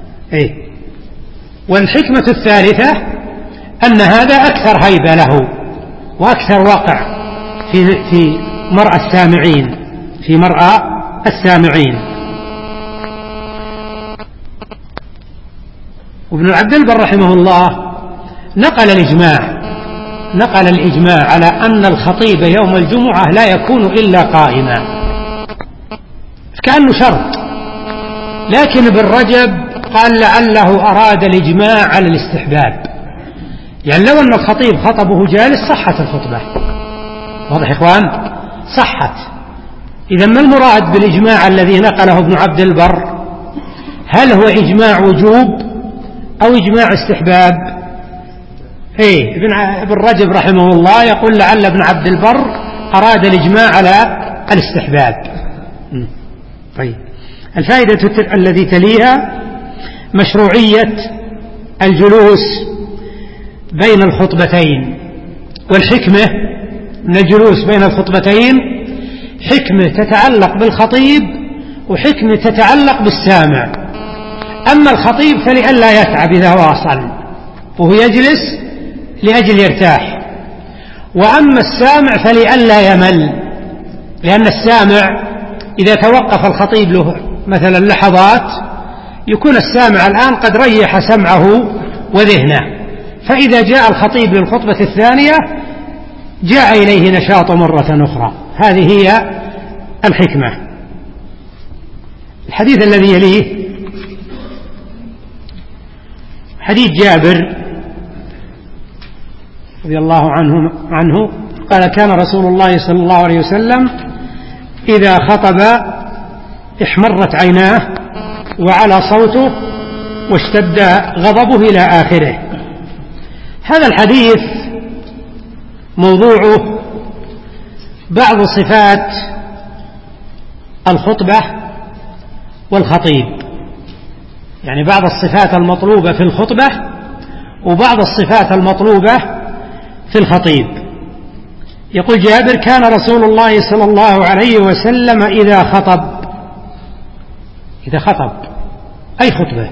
والحكمة الثالثة أن هذا أكثر هيبة له وأكثر وقع في مرأى السامعين. وابن عبد البر رحمه الله نقل الإجماع على أن الخطيب يوم الجمعة لا يكون إلا قائما، كأنه شرط. لكن ابن رجب قال لعله أراد الإجماع على الاستحباب، يعني لو أن الخطيب خطبه جالس صحت الخطبة. واضح إخوان؟ صحت. إذا ما المراد بالإجماع الذي نقله ابن عبد البر؟ هل هو إجماع وجوب أو إجماع استحباب؟ ابن رجب رحمه الله يقول لعل ابن عبد البر أراد الإجماع على الاستحباب. طيب، الفائدة التي تليها مشروعية الجلوس بين الخطبتين. والحكمة من الجلوس بين الخطبتين حكمة تتعلق بالخطيب وحكمة تتعلق بالسامع. أما الخطيب فلئلا يتعب إذا واصل وهو يجلس لأجل يرتاح، وأما السامع فلئلا يمل، لأن السامع إذا توقف الخطيب له مثلا لحظات يكون السامع الآن قد ريح سمعه وذهنه، فإذا جاء الخطيب للخطبة الثانية جاء إليه نشاط مرة أخرى. هذه هي الحكمة. الحديث الذي يليه حديث جابر رضي الله عنه قال: كان رسول الله صلى الله عليه وسلم إذا خطب احمرت عيناه وعلى صوته واشتد غضبه إلى آخره. هذا الحديث موضوعه بعض صفات الخطبة والخطيب، يعني بعض الصفات المطلوبة في الخطبة وبعض الصفات المطلوبة في الخطيب. يقول جابر: كان رسول الله صلى الله عليه وسلم إذا خطب أي خطبة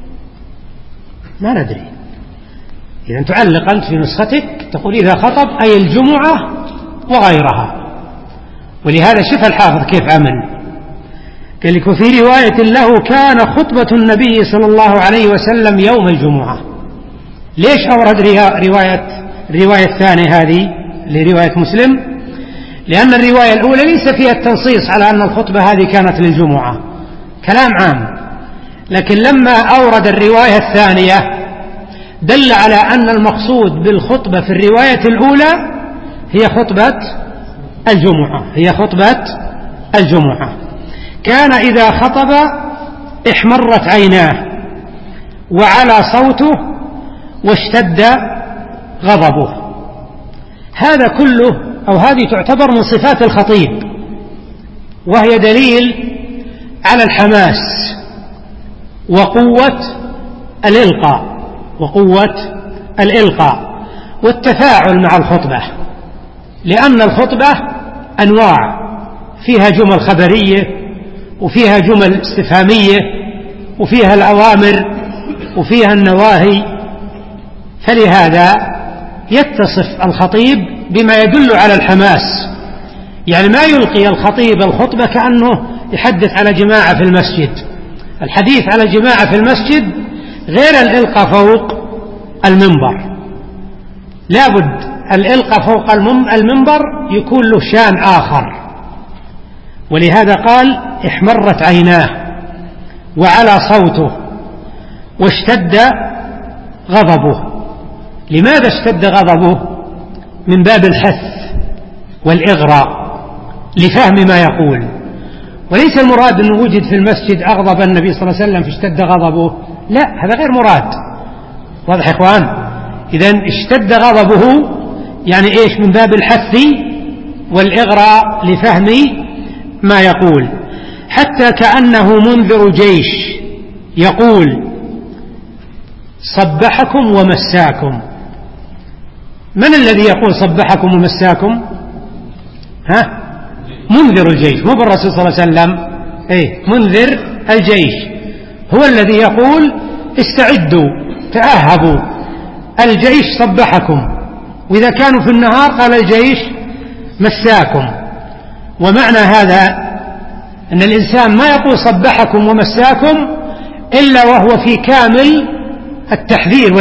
ما ندري، إذا تعلق أنت في نسختك تقول إذا خطب أي الجمعة وغيرها، ولهذا شوف الحافظ كيف عمل، قال لك: وفي رواية له كان خطبة النبي صلى الله عليه وسلم يوم الجمعة. ليش أورد الرواية الثانية هذه لرواية مسلم؟ لأن الرواية الأولى ليس فيها التنصيص على أن الخطبة هذه كانت للجمعة، كلام عام، لكن لما أورد الرواية الثانية دل على أن المقصود بالخطبة في الرواية الأولى هي خطبة الجمعة. كان إذا خطب احمرت عيناه وعلى صوته واشتد غضبه. هذا كله أو هذه تعتبر من صفات الخطيب، وهي دليل على الحماس وقوة الإلقاء والتفاعل مع الخطبة، لأن الخطبة أنواع، فيها جمل خبرية وفيها جمل استفهامية وفيها الأوامر وفيها النواهي، فلهذا يتصف الخطيب بما يدل على الحماس. يعني ما يلقي الخطيب الخطبة كأنه يحدث على جماعة في المسجد. الحديث على جماعة في المسجد غير الإلقاء فوق المنبر، لابد الإلقاء فوق المنبر يكون له شان آخر، ولهذا قال احمرت عيناه وعلى صوته واشتد غضبه. لماذا اشتد غضبه؟ من باب الحث والإغراء لفهم ما يقول، وليس المراد أنه وجد في المسجد أغضب النبي صلى الله عليه وسلم فاشتد غضبه، لا، هذا غير مراد. واضح يا إخوان؟ إذن اشتد غضبه يعني إيش؟ من باب الحث والإغراء لفهم ما يقول، حتى كأنه منذر جيش يقول صبحكم ومساكم. من الذي يقول صبحكم ومساكم؟ منذر الجيش، مو بالرسول صلى الله عليه وسلم، منذر الجيش هو الذي يقول استعدوا تأهبوا، الجيش صبحكم، وإذا كانوا في النهار قال الجيش مساكم. ومعنى هذا أن الإنسان ما يقول صبحكم ومساكم إلا وهو في كامل التحذير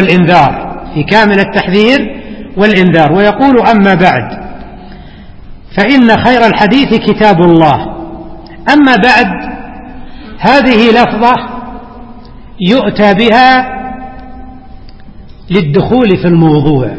والإنذار، ويقول أما بعد فإن خير الحديث كتاب الله. أما بعد هذه لفظة يؤتى بها للدخول في الموضوع.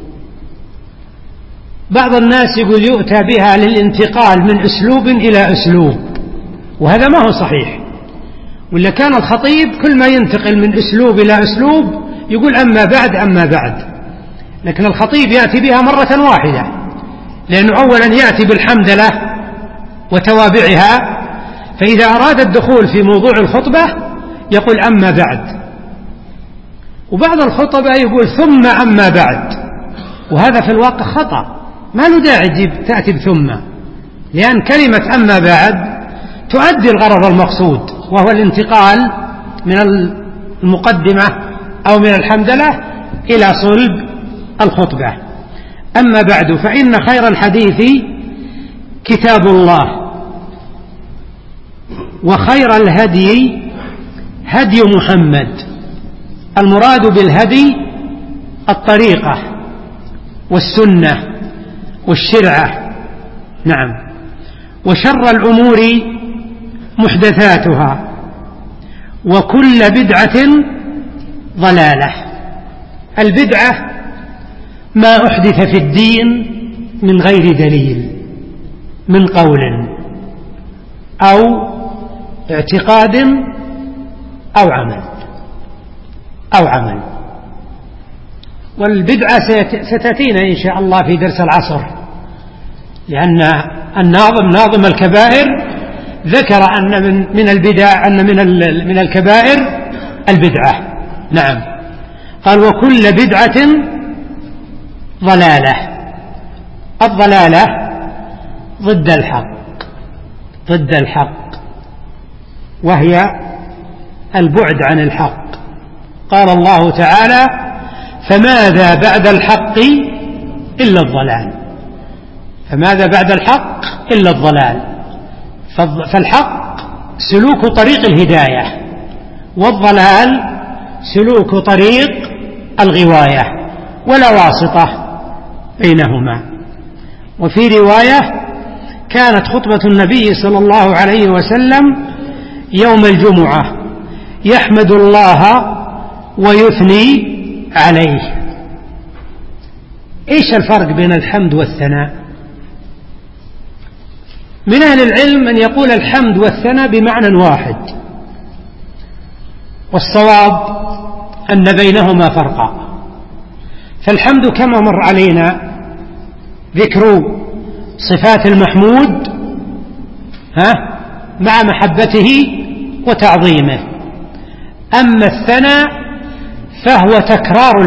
بعض الناس يقول يؤتى بها للانتقال من أسلوب إلى أسلوب، وهذا ما هو صحيح. ولا كان الخطيب كل ما ينتقل من أسلوب إلى أسلوب يقول أما بعد، لكن الخطيب يأتي بها مرة واحدة، لأنه أولا يأتي بالحمدلة وتوابعها، فإذا أراد الدخول في موضوع الخطبة يقول أما بعد. وبعض الخطبة يقول ثم أما بعد، وهذا في الواقع خطأ، ما له داعي تأتي بثم، لأن كلمة أما بعد تؤدي الغرض المقصود، وهو الانتقال من المقدمة أو من الحمدلة إلى صلب الخطبة. أما بعد، فإن خير الحديث كتاب الله، وخير الهدي هدي محمد. المراد بالهدي الطريقة والسنة والشرعة. نعم. وشر الأمور محدثاتها، وكل بدعة ضلالة. البدعة ما أحدث في الدين من غير دليل، من قول أو اعتقاد أو عمل. والبدعة ستأتينا إن شاء الله في درس العصر، لأن ناظم الكبائر ذكر أن من البدع أن من الكبائر البدعة. نعم. قال: وكل بدعة ضلالة. الضلالة ضد الحق، وهي البعد عن الحق. قال الله تعالى: فماذا بعد الحق إلا الضلال. فماذا بعد الحق إلا الضلال. فالحق سلوك طريق الهداية، والضلال سلوك طريق الغواية، ولا واسطة بينهما. وفي رواية: كانت خطبة النبي صلى الله عليه وسلم يوم الجمعة يحمد الله ويثني عليه. إيش الفرق بين الحمد والثناء؟ من أهل العلم من يقول الحمد والثناء بمعنى واحد، والصواب أن بينهما فرقا. فالحمد كما مر علينا ذكر صفات المحمود مع محبته وتعظيمه. أما الثناء فهو تكرار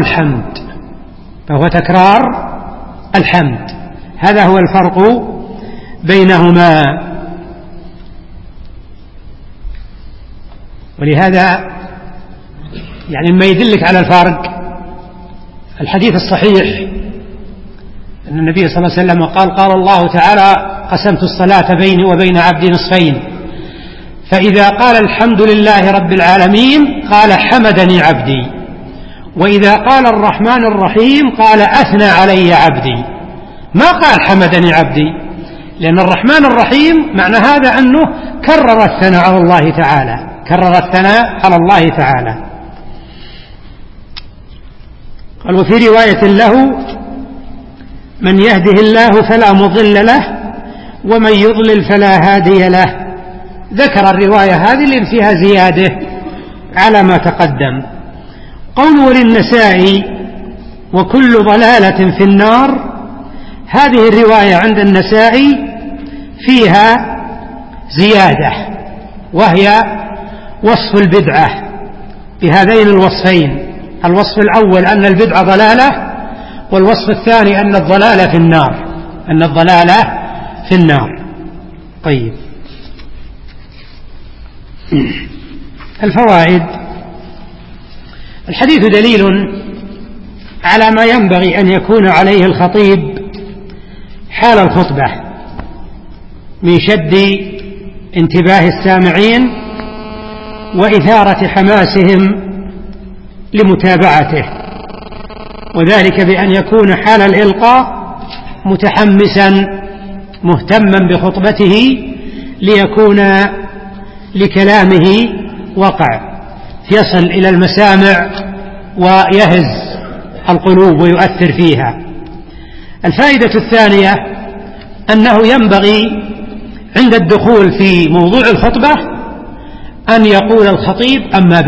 الحمد. هذا هو الفرق بينهما. ولهذا يعني ما يدلك على الفرق الحديث الصحيح أن النبي صلى الله عليه وسلم قال الله تعالى: قسمت الصلاة بيني وبين عبدي نصفين، فإذا قال الحمد لله رب العالمين قال حمدني عبدي، وإذا قال الرحمن الرحيم قال أثنى علي عبدي. ما قال حمدني عبدي، لأن الرحمن الرحيم معنى هذا أنه كرر الثناء على الله تعالى. قال: وفي رواية له: من يهده الله فلا مضل له، ومن يضلل فلا هادي له. ذكر الرواية هذه اللي فيها زيادة على ما تقدم. قوله للنسائي: وكل ضلالة في النار، هذه الرواية عند النسائي فيها زيادة، وهي وصف البدعة بهذين الوصفين. الوصف الأول أن البدعة ضلالة، والوصف الثاني أن الضلالة في النار. طيب، الفوائد. الحديث دليل على ما ينبغي أن يكون عليه الخطيب حال الخطبة من شد انتباه السامعين وإثارة حماسهم لمتابعته، وذلك بأن يكون حال الإلقاء متحمسا مهتما بخطبته ليكون لكلامه وقع يصل إلى المسامع ويهز القلوب ويؤثر فيها. الفائدة الثانية أنه ينبغي عند الدخول في موضوع الخطبة أن يقول الخطيب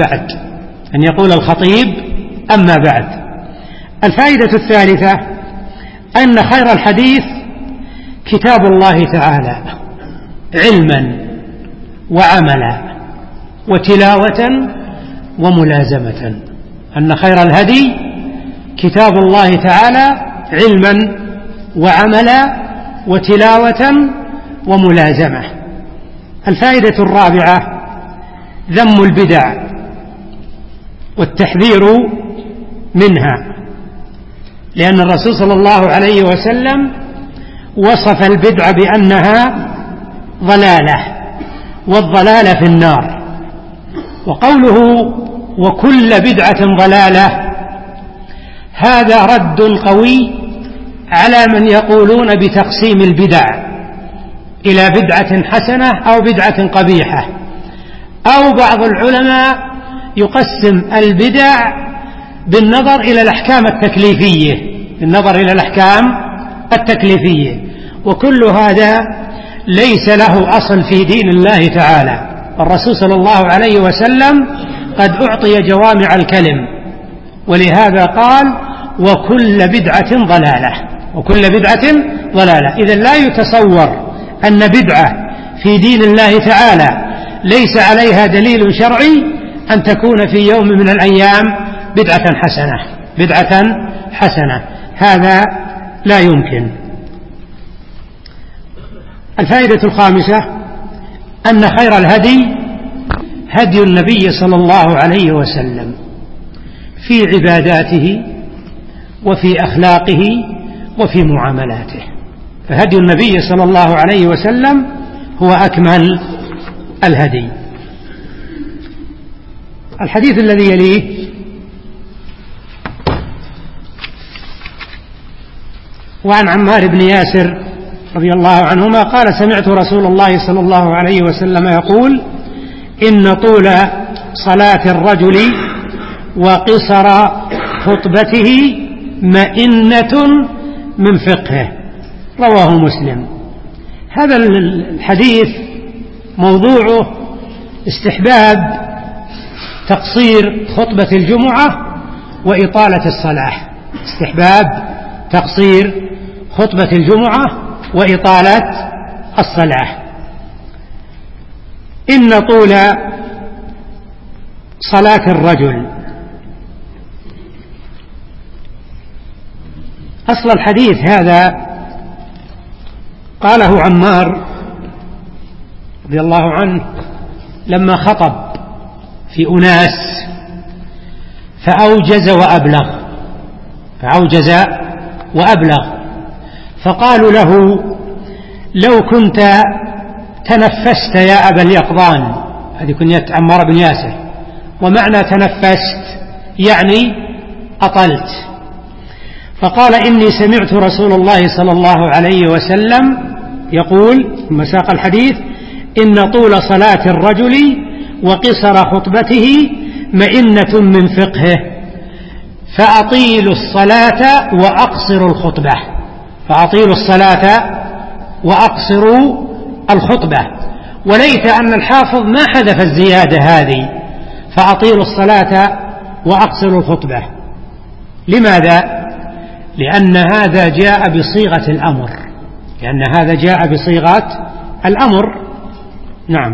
أما بعد. الفائدة الثالثة أن خير الحديث كتاب الله تعالى علما وعملا وتلاوة وملازمة. أن خير الهدي كتاب الله تعالى علما وعملا وتلاوة وملازمة. الفائدة الرابعة ذم البدع والتحذير منها، لأن الرسول صلى الله عليه وسلم وصف البدع بأنها ضلالة، والضلالة في النار. وقوله وكل بدعة ضلالة هذا رد قوي على من يقولون بتقسيم البدع إلى بدعة حسنة أو بدعة قبيحة، أو بعض العلماء يقسم البدع بالنظر إلى الأحكام التكليفية، وكل هذا ليس له أصل في دين الله تعالى. الرسول صلى الله عليه وسلم قد أعطي جوامع الكلم، ولهذا قال وكل بدعة ضلالة. إذن لا يتصور أن بدعة في دين الله تعالى ليس عليها دليل شرعي أن تكون في يوم من الأيام بدعة حسنة، هذا لا يمكن. الفائدة الخامسة أن خير الهدي هدي النبي صلى الله عليه وسلم في عباداته وفي أخلاقه وفي معاملاته، فهدي النبي صلى الله عليه وسلم هو أكمل الهدي. الحديث الذي يليه وعن عمار بن ياسر رضي الله عنهما قال سمعت رسول الله صلى الله عليه وسلم يقول إن طول صلاة الرجل وقصر خطبته مئنة من فقهه، رواه مسلم. هذا الحديث موضوعه استحباب تقصير خطبة الجمعة وإطالة الصلاة، استحباب تقصير خطبة الجمعة وإطالة الصلاة. إن طول صلاة الرجل، أصل الحديث هذا قاله عمار رضي الله عنه لما خطب في أناس فأوجز وأبلغ، فقالوا له لو كنت تنفست يا أبا اليقظان، هذه كنية عمار بن ياسر، ومعنى تنفست يعني أطلت. فقال إني سمعت رسول الله صلى الله عليه وسلم يقول، ثم ساق الحديث: إن طول صلاة الرجل وقصر خطبته مئنة من فقهه، فأطيلوا الصلاة وأقصروا الخطبة. وليت أن الحافظ ما حذف الزيادة هذه، فأطيلوا الصلاة وأقصروا الخطبة. لماذا؟ لأن هذا جاء بصيغة الأمر. نعم.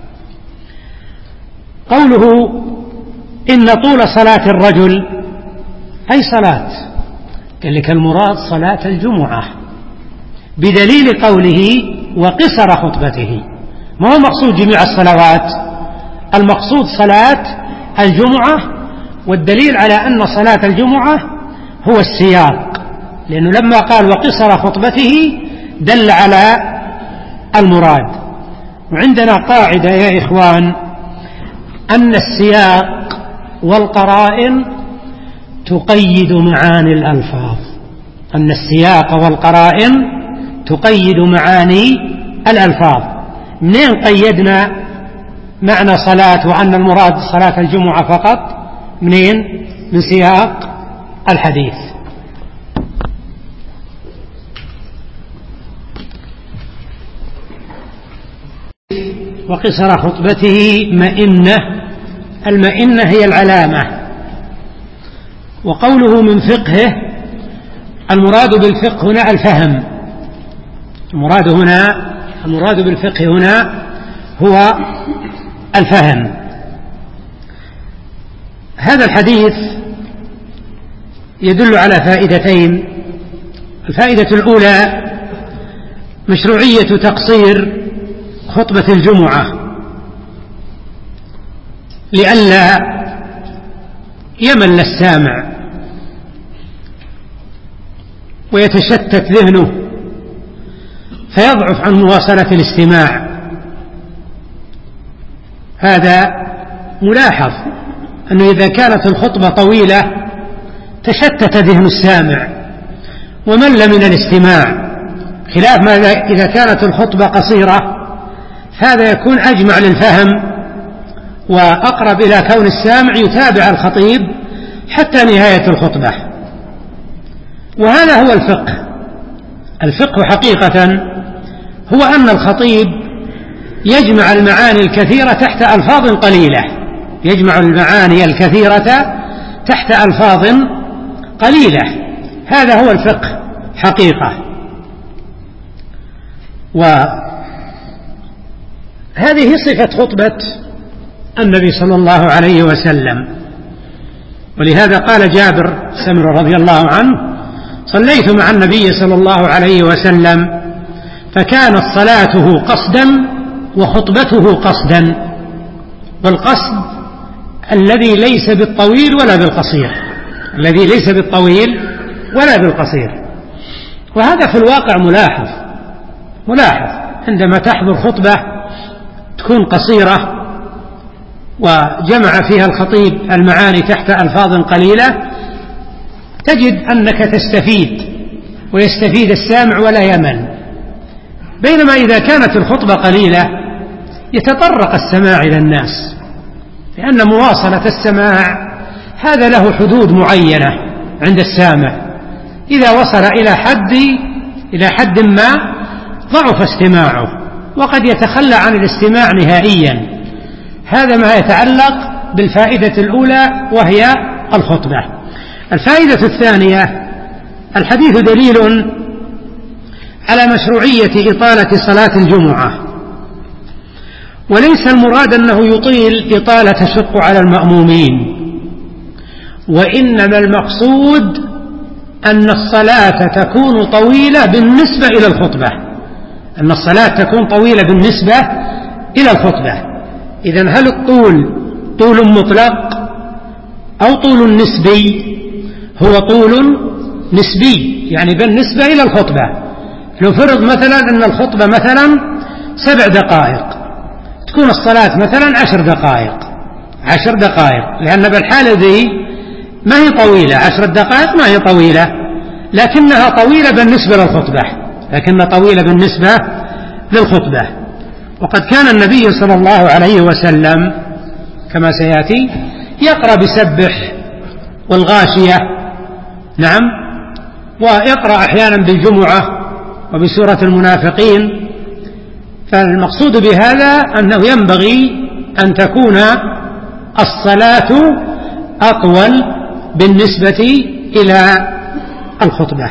قوله إن طول صلاة الرجل أي صلاة، قال لك المراد صلاة الجمعة، بدليل قوله وقصر خطبته. ما هو مقصود جميع الصلوات، المقصود صلاة الجمعة، والدليل على أن صلاة الجمعة هو السياق، لأنه لما قال وقصر خطبته دل على المراد. وعندنا قاعدة يا إخوان أن السياق والقرائن تقيد معاني الألفاظ. منين قيدنا معنى صلاة وأن المراد صلاة الجمعة فقط؟ منين؟ من سياق الحديث. وقصر خطبته مئنة، المئنة هي العلامة. وقوله من فقهه، المراد بالفقه هنا الفهم، المراد بالفقه هنا هو الفهم. هذا الحديث يدل على فائدتين. الفائدة الأولى مشروعية تقصير خطبة الجمعة لئلا يمل السامع ويتشتت ذهنه فيضعف عن مواصلة الاستماع. هذا ملاحظ أنه إذا كانت الخطبة طويلة تشتت ذهن السامع ومل من الاستماع، خلاف ما إذا كانت الخطبة قصيرة، هذا يكون أجمع للفهم وأقرب إلى كون السامع يتابع الخطيب حتى نهاية الخطبة. وهذا هو الفقه. الفقه حقيقة هو أن الخطيب يجمع المعاني الكثيرة تحت ألفاظ قليلة، يجمع المعاني الكثيرة تحت ألفاظ قليلة. هذا هو الفقه حقيقة. وهذه صفة خطبة النبي صلى الله عليه وسلم. ولهذا قال جابر سمر رضي الله عنه: صليت مع النبي صلى الله عليه وسلم فكانت صلاته قصدا وخطبته قصدا، والقصد الذي ليس بالطويل ولا بالقصير، الذي ليس بالطويل ولا بالقصير. وهذا في الواقع ملاحظ عندما تحضر خطبة تكون قصيرة وجمع فيها الخطيب المعاني تحت ألفاظ قليلة، تجد أنك تستفيد ويستفيد السامع ولا يمل. بينما إذا كانت الخطبة قليلة يتطرق السماع إلى الناس، لأن مواصلة السماع هذا له حدود معينة عند السامع. إذا وصل إلى حد ما ضعف استماعه وقد يتخلى عن الاستماع نهائيا. هذا ما يتعلق بالفائدة الأولى وهي الخطبة. الفائدة الثانية: الحديث دليل على مشروعية إطالة صلاة الجمعة، وليس المراد أنه يطيل إطالة تشق على المأمومين، وإنما المقصود أن الصلاة تكون طويلة بالنسبة إلى الخطبة، أن الصلاة تكون طويلة بالنسبة إلى الخطبة. إذن هل الطول طول مطلق أو طول نسبي؟ هو طول نسبي، يعني بالنسبة إلى الخطبة. لو فرض مثلا أن الخطبة مثلا 7 دقائق، تكون الصلاة مثلا 10 دقائق، لأن بالحالة ذي ما هي طويلة. 10 دقائق ما هي طويلة، لكنها طويلة بالنسبة للخطبة. وقد كان النبي صلى الله عليه وسلم كما سيأتي يقرأ بسبح والغاشية، نعم، ويقرأ أحيانا بالجمعة وبسورة المنافقين. فالمقصود بهذا أنه ينبغي أن تكون الصلاة أطول بالنسبة إلى الخطبة.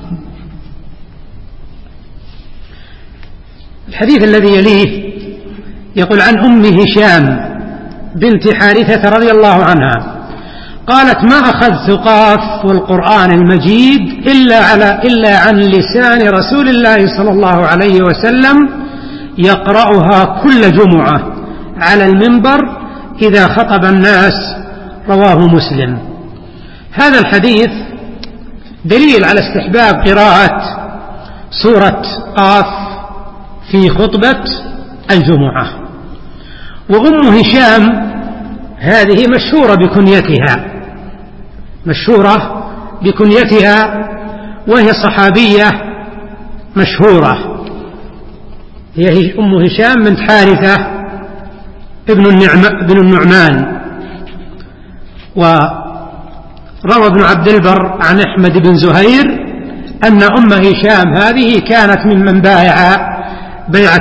الحديث الذي يليه يقول: عن أم هشام بنت حارثة رضي الله عنها قالت: ما أخذت قاف والقرآن المجيد إلا عن لسان رسول الله صلى الله عليه وسلم يقرأها كل جمعة على المنبر إذا خطب الناس، رواه مسلم. هذا الحديث دليل على استحباب قراءة سورة قاف في خطبة الجمعة. وأم هشام هذه مشهورة بكنيتها وهي صحابية مشهورة، هي أم هشام بنت حارثة ابن النعمان. وروى ابن عبد البر عن أحمد بن زهير أن أم هشام هذه كانت ممن بايع بيعة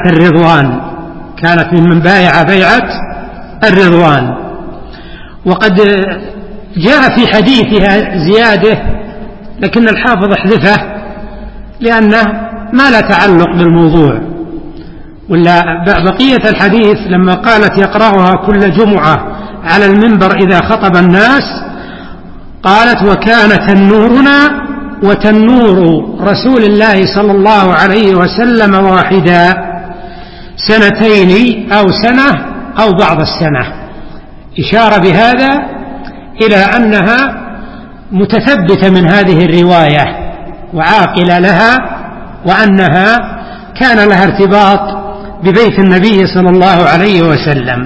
الرضوان. وقد جاء في حديثها زيادة، لكن الحافظ احذفه لأنه ما لا تعلق بالموضوع. ولا بقية الحديث لما قالت يقرأها كل جمعة على المنبر إذا خطب الناس، قالت: وكان تنورنا وتنور رسول الله صلى الله عليه وسلم واحدا، سنتين أو سنة أو بعض السنة، إشارة بهذا إلى أنها متثبتة من هذه الرواية وعاقلة لها، وأنها كان لها ارتباط ببيت النبي صلى الله عليه وسلم.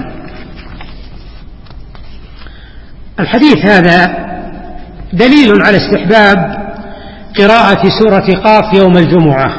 الحديث هذا دليل على استحباب قراءة سورة قاف يوم الجمعة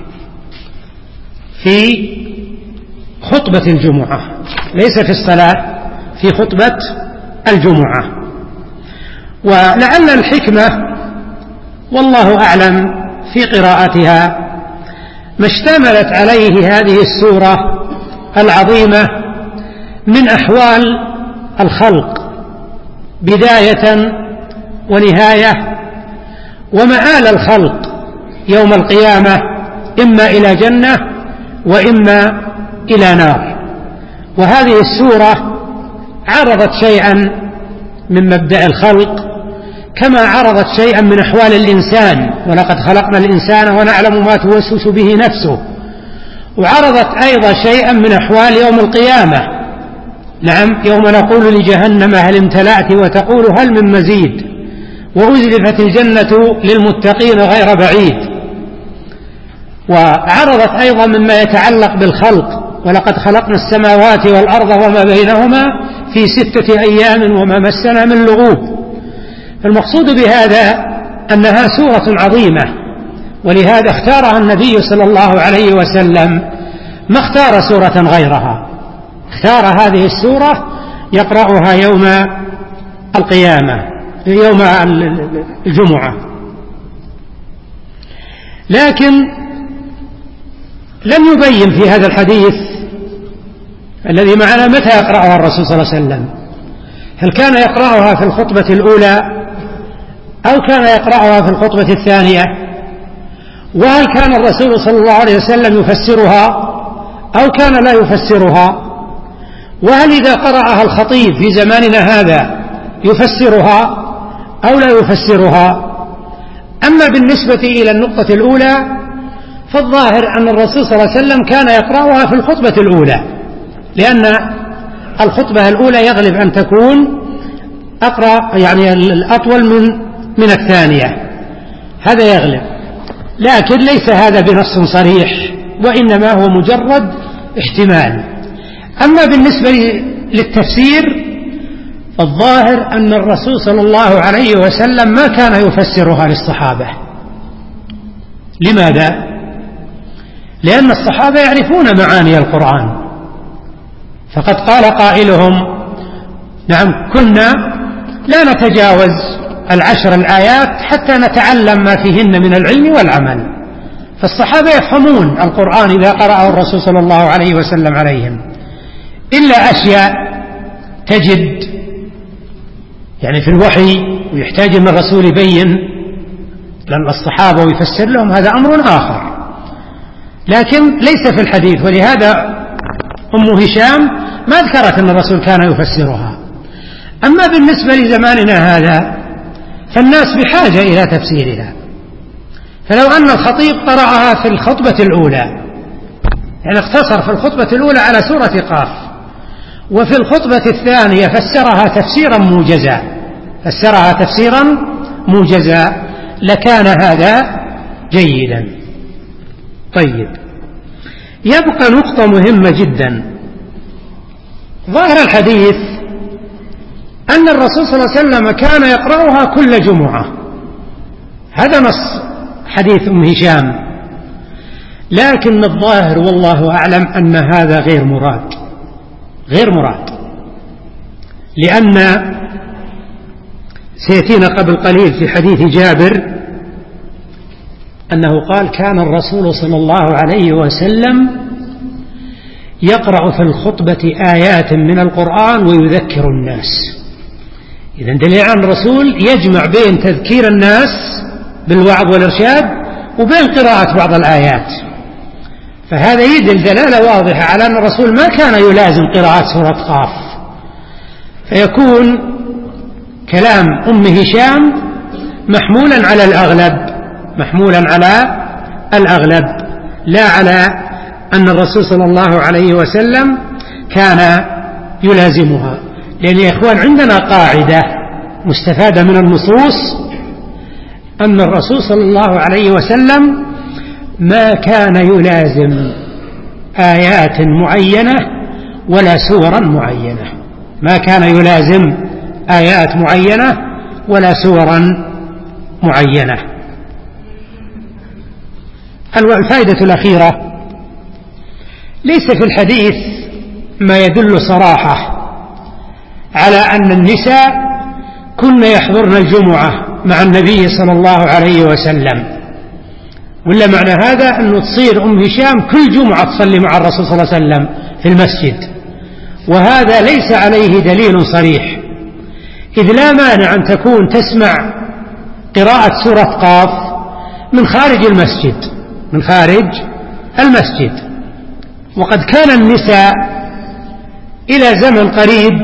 في خطبة الجمعة، ليس في الصلاة، في خطبة الجمعة. ولعل الحكمة والله أعلم في قراءتها ما اشتملت عليه هذه السورة العظيمة من أحوال الخلق بداية ونهاية، ومآل الخلق يوم القيامة إما إلى جنة وإما إلى نار. وهذه السورة عرضت شيئا من مبدأ الخلق، كما عرضت شيئا من أحوال الإنسان، ولقد خلقنا الإنسان ونعلم ما توسوس به نفسه. وعرضت أيضا شيئا من أحوال يوم القيامة، نعم، يوم نقول لجهنم هل امتلأت وتقول هل من مزيد، وأزلفت الجنة للمتقين غير بعيد. وعرضت أيضا مما يتعلق بالخلق، ولقد خلقنا السماوات والأرض وما بينهما في 6 أيام وما مسنا من لغوب. المقصود بهذا أنها سورة عظيمة، ولهذا اختارها النبي صلى الله عليه وسلم، ما اختار سورة غيرها، اختار هذه السورة يقرأها يوم القيامة يوم الجمعة. لكن لم يبين في هذا الحديث الذي معنا متى يقرأها الرسول صلى الله عليه وسلم، هل كان يقرأها في الخطبة الأولى أو كان يقرأها في الخطبة الثانية، وهل كان الرسول صلى الله عليه وسلم يفسرها أو كان لا يفسرها، وهل إذا قرأها الخطيب في زماننا هذا يفسرها أو لا يفسرها. أما بالنسبة إلى النقطة الأولى فالظاهر أن الرسول صلى الله عليه وسلم كان يقرأها في الخطبة الأولى، لأن الخطبة الأولى يغلب أن تكون أقرأ يعني الأطول من الثانية، هذا يغلب، لكن ليس هذا بنص صريح، وإنما هو مجرد احتمال. أما بالنسبة للتفسير الظاهر أن الرسول صلى الله عليه وسلم ما كان يفسرها للصحابة. لماذا؟ لأن الصحابة يعرفون معاني القرآن، فقد قال قائلهم نعم كنا لا نتجاوز 10 الآيات حتى نتعلم ما فيهن من العلم والعمل. فالصحابة يفهمون القرآن إذا قرأه الرسول صلى الله عليه وسلم عليهم، إلا أشياء تجد يعني في الوحي ويحتاج أن الرسول يبين للصحابة ويفسر لهم، هذا أمر آخر، لكن ليس في الحديث. ولهذا أم هشام ما ذكرت أن الرسول كان يفسرها. أما بالنسبة لزماننا هذا فالناس بحاجة إلى تفسيرها، فلو أن الخطيب قرأها في الخطبة الأولى، يعني اقتصر في الخطبة الأولى على سورة قاف، وفي الخطبة الثانية فسرها تفسيرا موجزا لكان هذا جيدا. طيب، يبقى نقطة مهمة جدا. ظاهر الحديث أن الرسول صلى الله عليه وسلم كان يقرأها كل جمعة، هذا نص حديث أم هشام، لكن الظاهر والله أعلم أن هذا غير مراد، لأن سيأتينا قبل قليل في حديث جابر أنه قال كان الرسول صلى الله عليه وسلم يقرأ في الخطبة آيات من القرآن ويذكر الناس. إذن دليل عن الرسول يجمع بين تذكير الناس بالوعظ والإرشاد وبين قراءة بعض الآيات، فهذا يدل دلالة واضحة على أن الرسول ما كان يلازم قراءة سورة قاف، فيكون كلام أم هشام محمولا على الأغلب لا على أن الرسول صلى الله عليه وسلم كان يلازمها. لأن يا إخوان عندنا قاعدة مستفادة من النصوص أن الرسول صلى الله عليه وسلم ما كان يلازم آيات معينة ولا سورا معينة، ما كان يلازم آيات معينة ولا سورا معينة. الفائدة الأخيرة: ليس في الحديث ما يدل صراحة على أن النساء كن يحضرن الجمعة مع النبي صلى الله عليه وسلم، ولا معنى هذا أنه تصير أم هشام كل جمعة تصلي مع الرسول صلى الله عليه وسلم في المسجد، وهذا ليس عليه دليل صريح، إذ لا مانع أن تكون تسمع قراءة سورة قاف من خارج المسجد، من خارج المسجد. وقد كان النساء إلى زمن قريب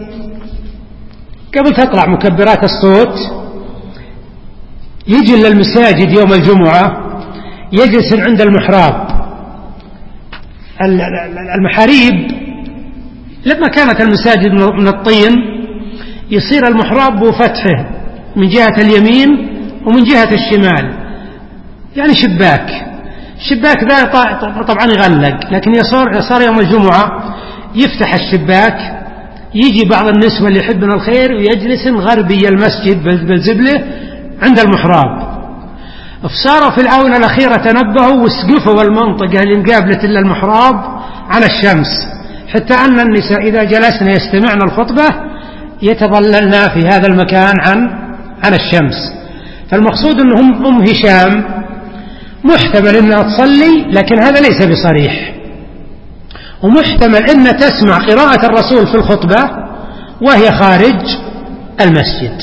قبل تطلع مكبرات الصوت يجي للمساجد يوم الجمعة يجلس عند المحراب. المحاريب لما كانت المساجد من الطين يصير المحراب بفتحه من جهة اليمين ومن جهة الشمال، يعني شباك ذا طبعا يغلق، لكن يصار يوم الجمعة يفتح الشباك، يجي بعض النسوة اللي يحبن الخير ويجلس غربي المسجد بالزبلة عند المحراب. فصاروا في الآونة الأخيرة تنبهوا وسقفوا المنطقة اللي مقابلة إلا المحراب عن الشمس، حتى أن النساء إذا جلسن يستمعن الخطبة يتظللن في هذا المكان عن الشمس. فالمقصود أنهم أم هشام محتمل أنها تصلي، لكن هذا ليس بصريح، ومحتمل أن تسمع قراءة الرسول في الخطبة وهي خارج المسجد.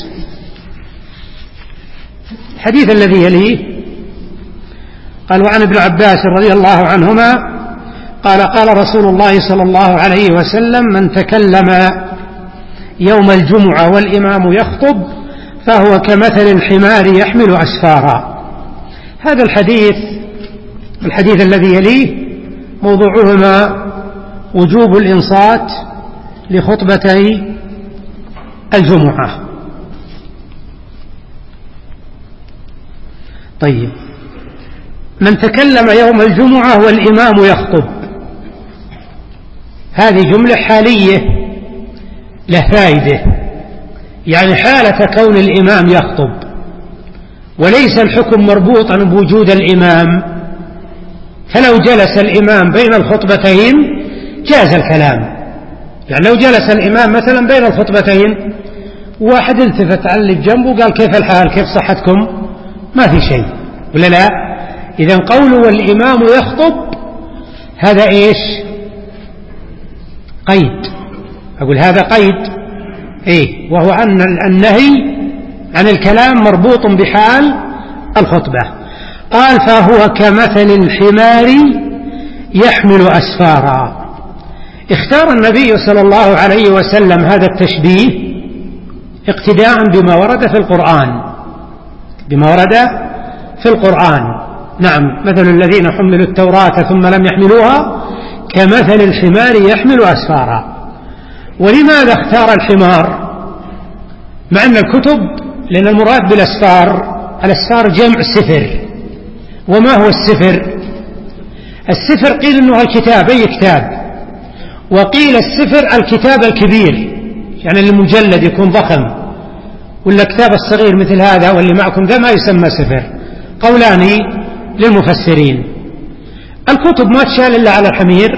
الحديث الذي يليه قال: وعن ابن عباس رضي الله عنهما قال: قال رسول الله صلى الله عليه وسلم: من تكلم يوم الجمعة والإمام يخطب فهو كمثل الحمار يحمل أسفارا. هذا الحديث الذي يليه موضوعهما وجوب الإنصات لخطبتي الجمعة. طيب، من تكلم يوم الجمعة والإمام يخطب، هذه جملة حالية له فائدة، يعني حالة كون الإمام يخطب، وليس الحكم مربوطا بوجود الإمام. فلو جلس الإمام بين الخطبتين جاز الكلام، يعني لو جلس الإمام مثلا بين الخطبتين واحد التفت على اللي بجنبه وقال: كيف الحال، كيف صحتكم، ما في شيء، ولا لا؟ إذن قوله والإمام يخطب هذا إيش؟ قيد، أقول هذا قيد، وهو أن النهي عن الكلام مربوط بحال الخطبة. قال: فهو كمثل الحمار يحمل أسفارا. اختار النبي صلى الله عليه وسلم هذا التشبيه اقتداء بما ورد في القرآن. نعم، مثل الذين حملوا التوراة ثم لم يحملوها كمثل الحمار يحمل أسفارا. ولماذا اختار الحمار مع أن الكتب؟ لأن المراد الأسفار جمع سفر. وما هو السفر؟ السفر قيل أنه الكتاب، أي كتاب، وقيل السفر الكتاب الكبير، يعني المجلد يكون ضخم، ولا الكتاب الصغير مثل هذا واللي معكم ده ما يسمى سفر. قولان للمفسرين. الكتب ما تشال إلا على الحمير،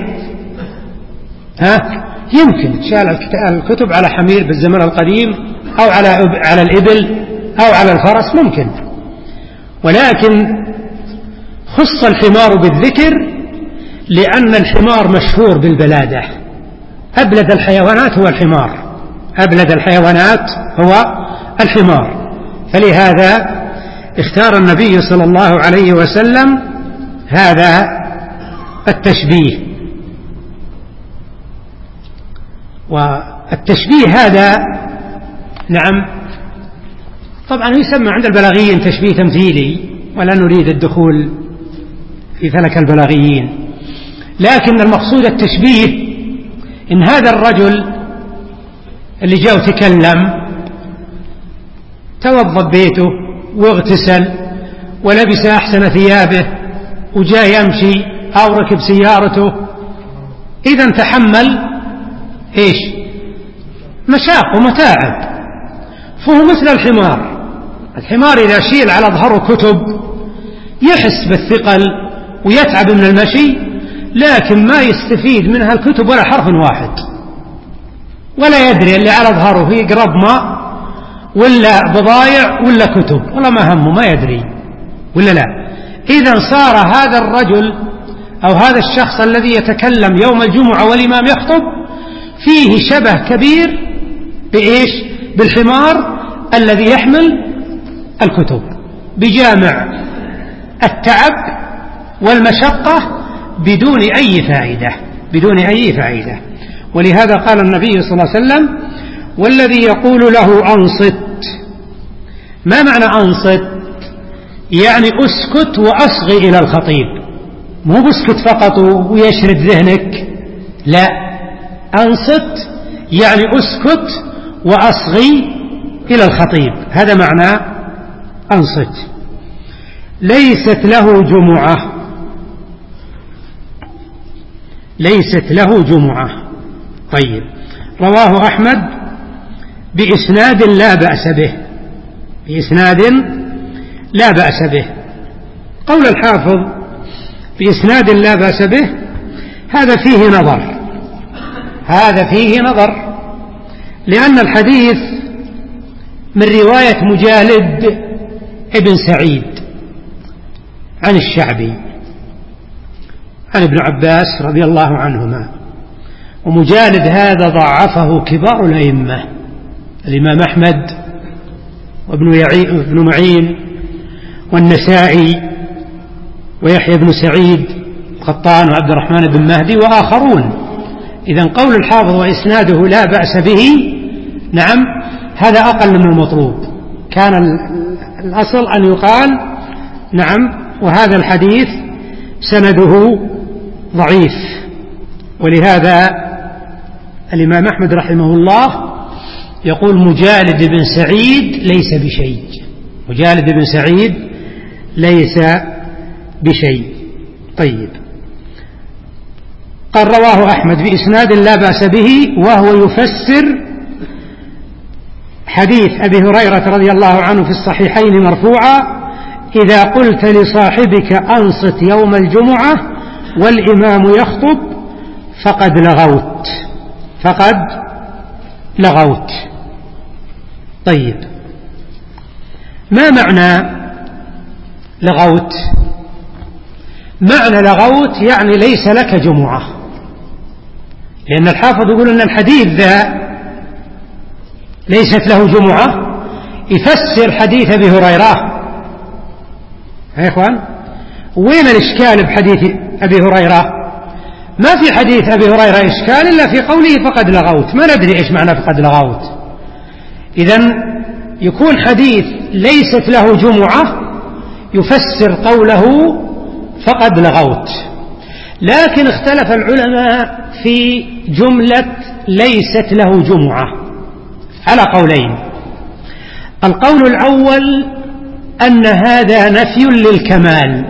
يمكن تشال الكتب على حمير بالزمن القديم، أو على الإبل أو على الفرس ممكن، ولكن خص الحمار بالذكر لأن الحمار مشهور بالبلادة. أبلد الحيوانات هو الحمار، أبلد الحيوانات هو الحمار. فلهذا اختار النبي صلى الله عليه وسلم هذا التشبيه. والتشبيه هذا نعم طبعا يسمى عند البلاغيين تشبيه تمثيلي، ولا نريد الدخول في فلك البلاغيين، لكن المقصود التشبيه، إن هذا الرجل اللي جاء وتكلم توضأ بيته واغتسل ولبس أحسن ثيابه وجاء يمشي أو ركب سيارته، إذا تحمل إيش؟ مشاق ومتاعب، فهو مثل الحمار. الحمار إذا شيل على ظهره كتب يحس بالثقل ويتعب من المشي، لكن ما يستفيد منها الكتب ولا حرف واحد، ولا يدري اللي على ظهره هي قرب ماء ولا بضايع ولا كتب، ولا ما همه، ما يدري ولا لا. إذا صار هذا الرجل أو هذا الشخص الذي يتكلم يوم الجمعة والإمام يخطب فيه شبه كبير بإيش؟ بالحمار الذي يحمل الكتب، بجامع التعب والمشقة بدون أي فائدة. ولهذا قال النبي صلى الله عليه وسلم: والذي يقول له أنصت. ما معنى أنصت؟ يعني أسكت وأصغي إلى الخطيب، مو بسكت فقط ويشرد ذهنك، لا، أنصت يعني أسكت وأصغي إلى الخطيب، هذا معنى أنصت. ليست له جمعة. طيب، رواه أحمد بإسناد لا بأس به. قول الحافظ بإسناد لا بأس به هذا فيه نظر، لأن الحديث من رواية مجالد ابن سعيد عن الشعبي عن ابن عباس رضي الله عنهما، ومجالد هذا ضعفه كبار الأئمة، الإمام أحمد وابن معين والنسائي ويحيى بن سعيد القطان وعبد الرحمن بن مهدي وآخرون. إذن قول الحافظ وإسناده لا بأس به، نعم، هذا أقل من المطلوب، كان الأصل أن يقال نعم وهذا الحديث سنده ضعيف. ولهذا الإمام أحمد رحمه الله يقول مجالد بن سعيد ليس بشيء. طيب، قال رواه أحمد بإسناد لا بأس به، وهو يفسر حديث أبي هريرة رضي الله عنه في الصحيحين مرفوعا: إذا قلت لصاحبك أنصت يوم الجمعة والإمام يخطب فقد لغوت. طيب، ما معنى لغوت؟ معنى لغوت يعني ليس لك جمعة، لأن الحافظ يقول أن الحديث ذا ليست له جمعة، يفسر حديث أبي هريرة. يا إخوان، وين الإشكال بحديث أبي هريرة؟ ما في حديث أبي هريرة إشكال إلا في قوله فقد لغوت، ما ندري إيش معنى فقد لغوت. إذن يكون حديث ليست له جمعة يفسر قوله فقد لغوت. لكن اختلف العلماء في جملة ليست له جمعة على قولين. القول الأول أن هذا نفي للكمال.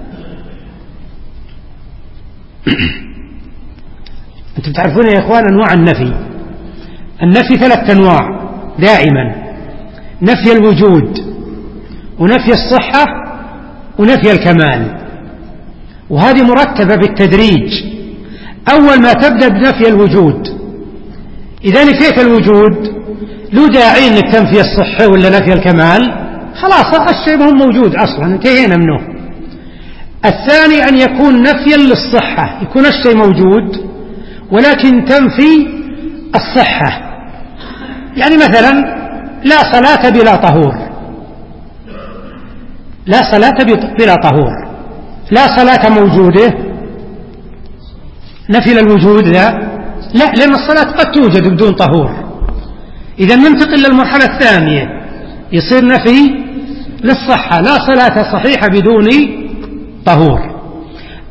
أنتم تعرفون يا إخوان أنواع النفي 3 أنواع دائما: نفي الوجود ونفي الصحة ونفي الكمال، وهذه مرتبة بالتدريج. أول ما تبدأ بنفي الوجود، إذا نفيت الوجود له داعي أنك تنفي الصحة ولا نفي الكمال، خلاص الشيء ما هو موجود أصلا، انتهينا منه. الثاني أن يكون نفيا للصحة، يكون الشيء موجود ولكن تنفي الصحة، يعني مثلا لا صلاة بلا طهور، لا صلاة موجودة، نفي للوجود لا، لأن الصلاة قد توجد بدون طهور. إذا ننتقل للمرحلة الثانية، يصير نفي للصحة، لا صلاة صحيحة بدون طهور.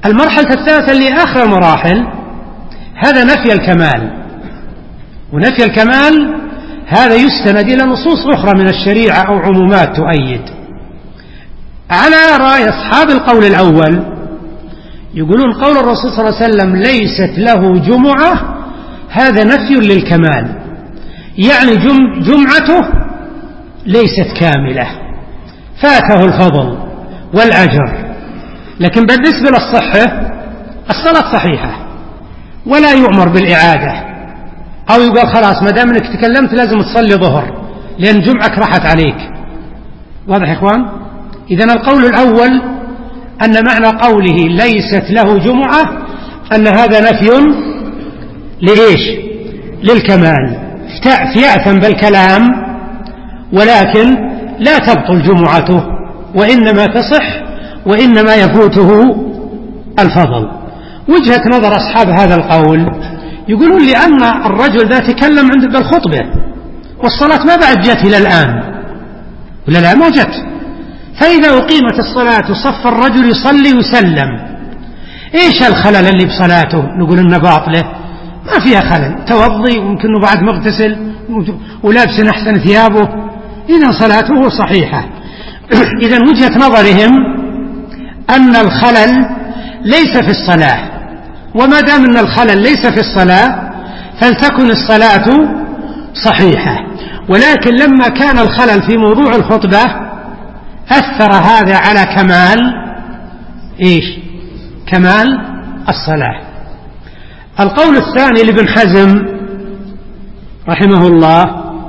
المرحلة الثالثة اللي آخر المراحل هذا نفي الكمال، ونفي الكمال هذا يستند إلى نصوص أخرى من الشريعة أو عمومات تؤيد. على رأي أصحاب القول الأول يقولون قول الرسول صلى الله عليه وسلم ليست له جمعة هذا نفي للكمال، يعني جمعته ليست كاملة، فاته الفضل والأجر. لكن بالنسبة للصحة الصلاة صحيحة ولا يؤمر بالإعادة، أو يقول خلاص ما دام انك تكلمت لازم تصلي ظهر لأن جمعك راحت عليك. واضح يا إخوان؟ إذن القول الأول أن معنى قوله ليست له جمعة أن هذا نفي لإيش؟ للكمال، يأثم بالكلام ولكن لا تبطل جمعته وإنما تصح وإنما يفوته الفضل. وجهة نظر أصحاب هذا القول يقولون لأن الرجل ذا تكلم عند بالخطبة والصلاة ما بعد جت إلى الآن، ولا لا ما جت، فإذا أقيمت الصلاة وصف الرجل يصلي وسلم، إيش الخلل اللي بصلاته؟ نقول إنه باطلة، ما فيها خلل، توضي ويمكنه بعد مغتسل ولابس أحسن ثيابه، إذن صلاته صحيحة. إذن وجهة نظرهم أن الخلل ليس في الصلاة، وما دام أن الخلل ليس في الصلاة فلتكن الصلاة صحيحة. ولكن لما كان الخلل في موضوع الخطبة أثر هذا على كمال إيش؟ كمال الصلاة. القول الثاني لابن حزم رحمه الله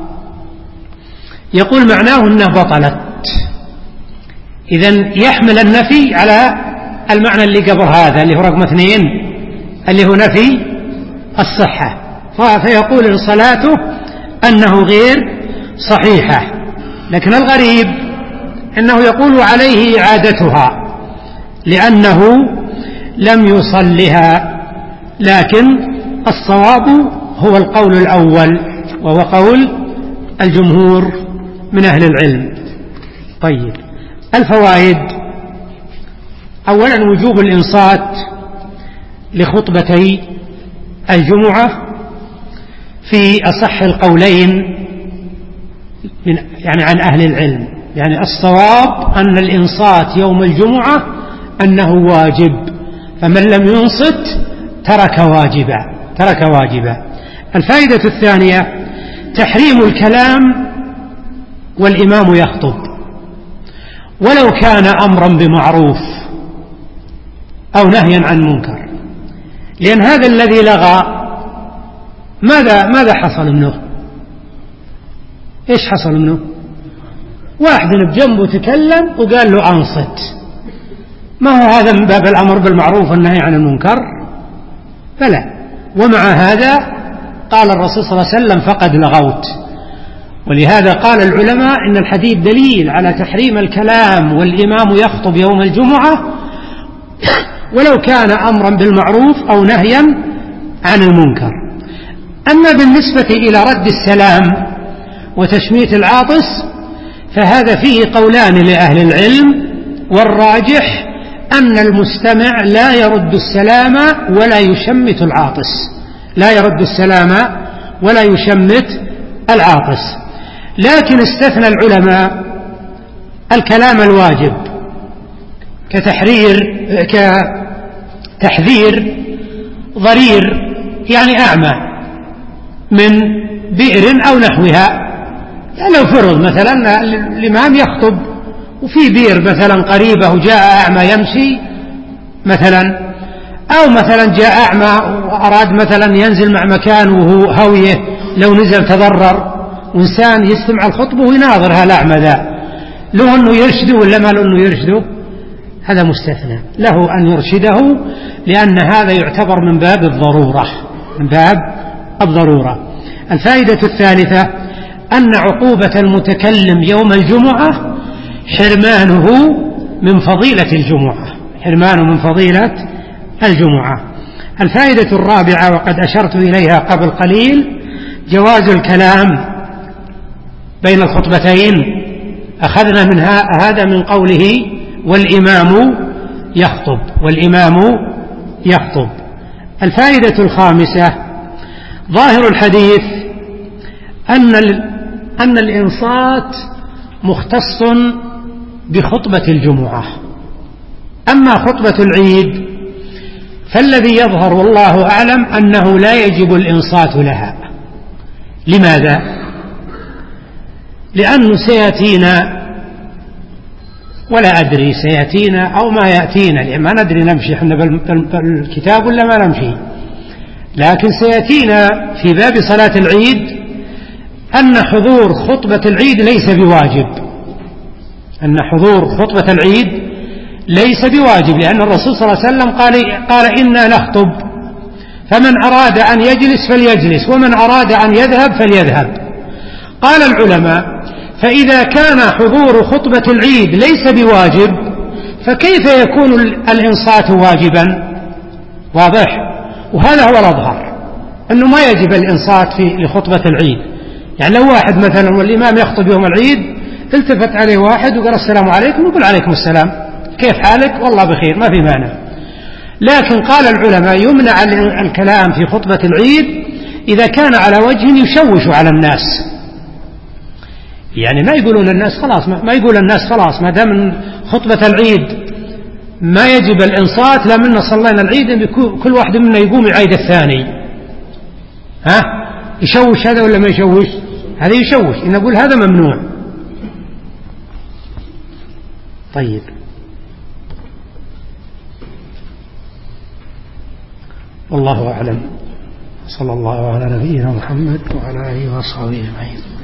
يقول معناه أنها بطلت، إذن يحمل النفي على المعنى اللي قبل هذا اللي هو رقم 2 اللي هو نفي الصحة، فيقول إن صلاته أنه غير صحيحة. لكن الغريب أنه يقول عليه إعادتها لأنه لم يصلها، لكن الصواب هو القول الأول وهو قول الجمهور من أهل العلم. طيب، الفوائد: أولا وجوب الإنصات لخطبتي الجمعة في أصح القولين يعني عن أهل العلم، يعني الصواب أن الإنصات يوم الجمعة أنه واجب، فمن لم ينصت ترك واجبا. الفائدة الثانية تحريم الكلام والإمام يخطب ولو كان أمرا بمعروف أو نهيا عن منكر، لأن هذا الذي لغى ماذا حصل منه؟ إيش حصل منه؟ واحد بجنبه تكلم وقال له أنصت، ما هو هذا من باب الأمر بالمعروف والنهي عن المنكر؟ فلا. ومع هذا قال الرسول صلى الله عليه وسلم فقد لغوت. ولهذا قال العلماء إن الحديث دليل على تحريم الكلام والإمام يخطب يوم الجمعة ولو كان أمرا بالمعروف أو نهيا عن المنكر. أما بالنسبة إلى رد السلام وتشميت العاطس فهذا فيه قولان لأهل العلم، والراجح أن المستمع لا يرد السلام ولا يشمت العاطس، لا يرد السلام ولا يشمت العاطس. لكن استثنى العلماء الكلام الواجب كتحذير ضرير يعني أعمى من بئر أو نحوها. يعني لو فرض مثلا الإمام يخطب وفي بئر مثلا قريبة وجاء أعمى يمشي مثلا، أو مثلا جاء أعمى وأراد مثلا ينزل مع مكان وهو هوية، لو نزل تضرر، وإنسان يستمع الخطبة ويناظر هالأعمى ذا، له أنه يرشده ولا ما له أنه يرشده؟ هذا مستثنى، له أن يرشده لأن هذا يعتبر من باب الضرورة. الفائدة الثالثة أن عقوبة المتكلم يوم الجمعة حرمانه من فضيلة الجمعة. الفائدة الرابعة وقد أشرت إليها قبل قليل جواز الكلام بين الخطبتين. أخذنا من هذا من قوله والإمام يخطب والإمام يخطب. الفائدة الخامسة: ظاهر الحديث أن الإنصات مختص بخطبة الجمعة، أما خطبة العيد فالذي يظهر والله أعلم أنه لا يجب الإنصات لها. لماذا؟ لأنه سيأتينا، ولا أدري سيأتينا أو ما يأتينا، لأن ما ندري نمشي احنا بالكتاب ولا ما نمشي، لكن سيأتينا في باب صلاة العيد أن حضور خطبة العيد ليس بواجب، أن حضور خطبة العيد ليس بواجب، لأن الرسول صلى الله عليه وسلم قال إنا نخطب، فمن أراد أن يجلس فليجلس ومن أراد أن يذهب فليذهب. قال العلماء: فإذا كان حضور خطبة العيد ليس بواجب فكيف يكون الإنصات واجبا؟ واضح؟ وهذا هو الأظهر، أنه ما يجب الإنصات لخطبة العيد. يعني لو واحد مثلا والإمام يخطب يوم العيد التفت عليه واحد وقال السلام عليكم، يقول عليكم السلام، كيف حالك؟ والله بخير، ما في مانع. لكن قال العلماء يمنع الكلام في خطبة العيد إذا كان على وجه يشوش على الناس، يعني ما يقولون الناس خلاص، ما يقول الناس خلاص ما دام خطبة العيد ما يجب الإنصات، لا منا صلينا العيد كل واحد منا يقوم يعيد الثاني. يشوش هذا ولا ما يشوش؟ هذا يشوش، إن نقول هذا ممنوع. طيب، والله أعلم. صلى الله على نبينا محمد وعلى آله وصحبه أجمعين.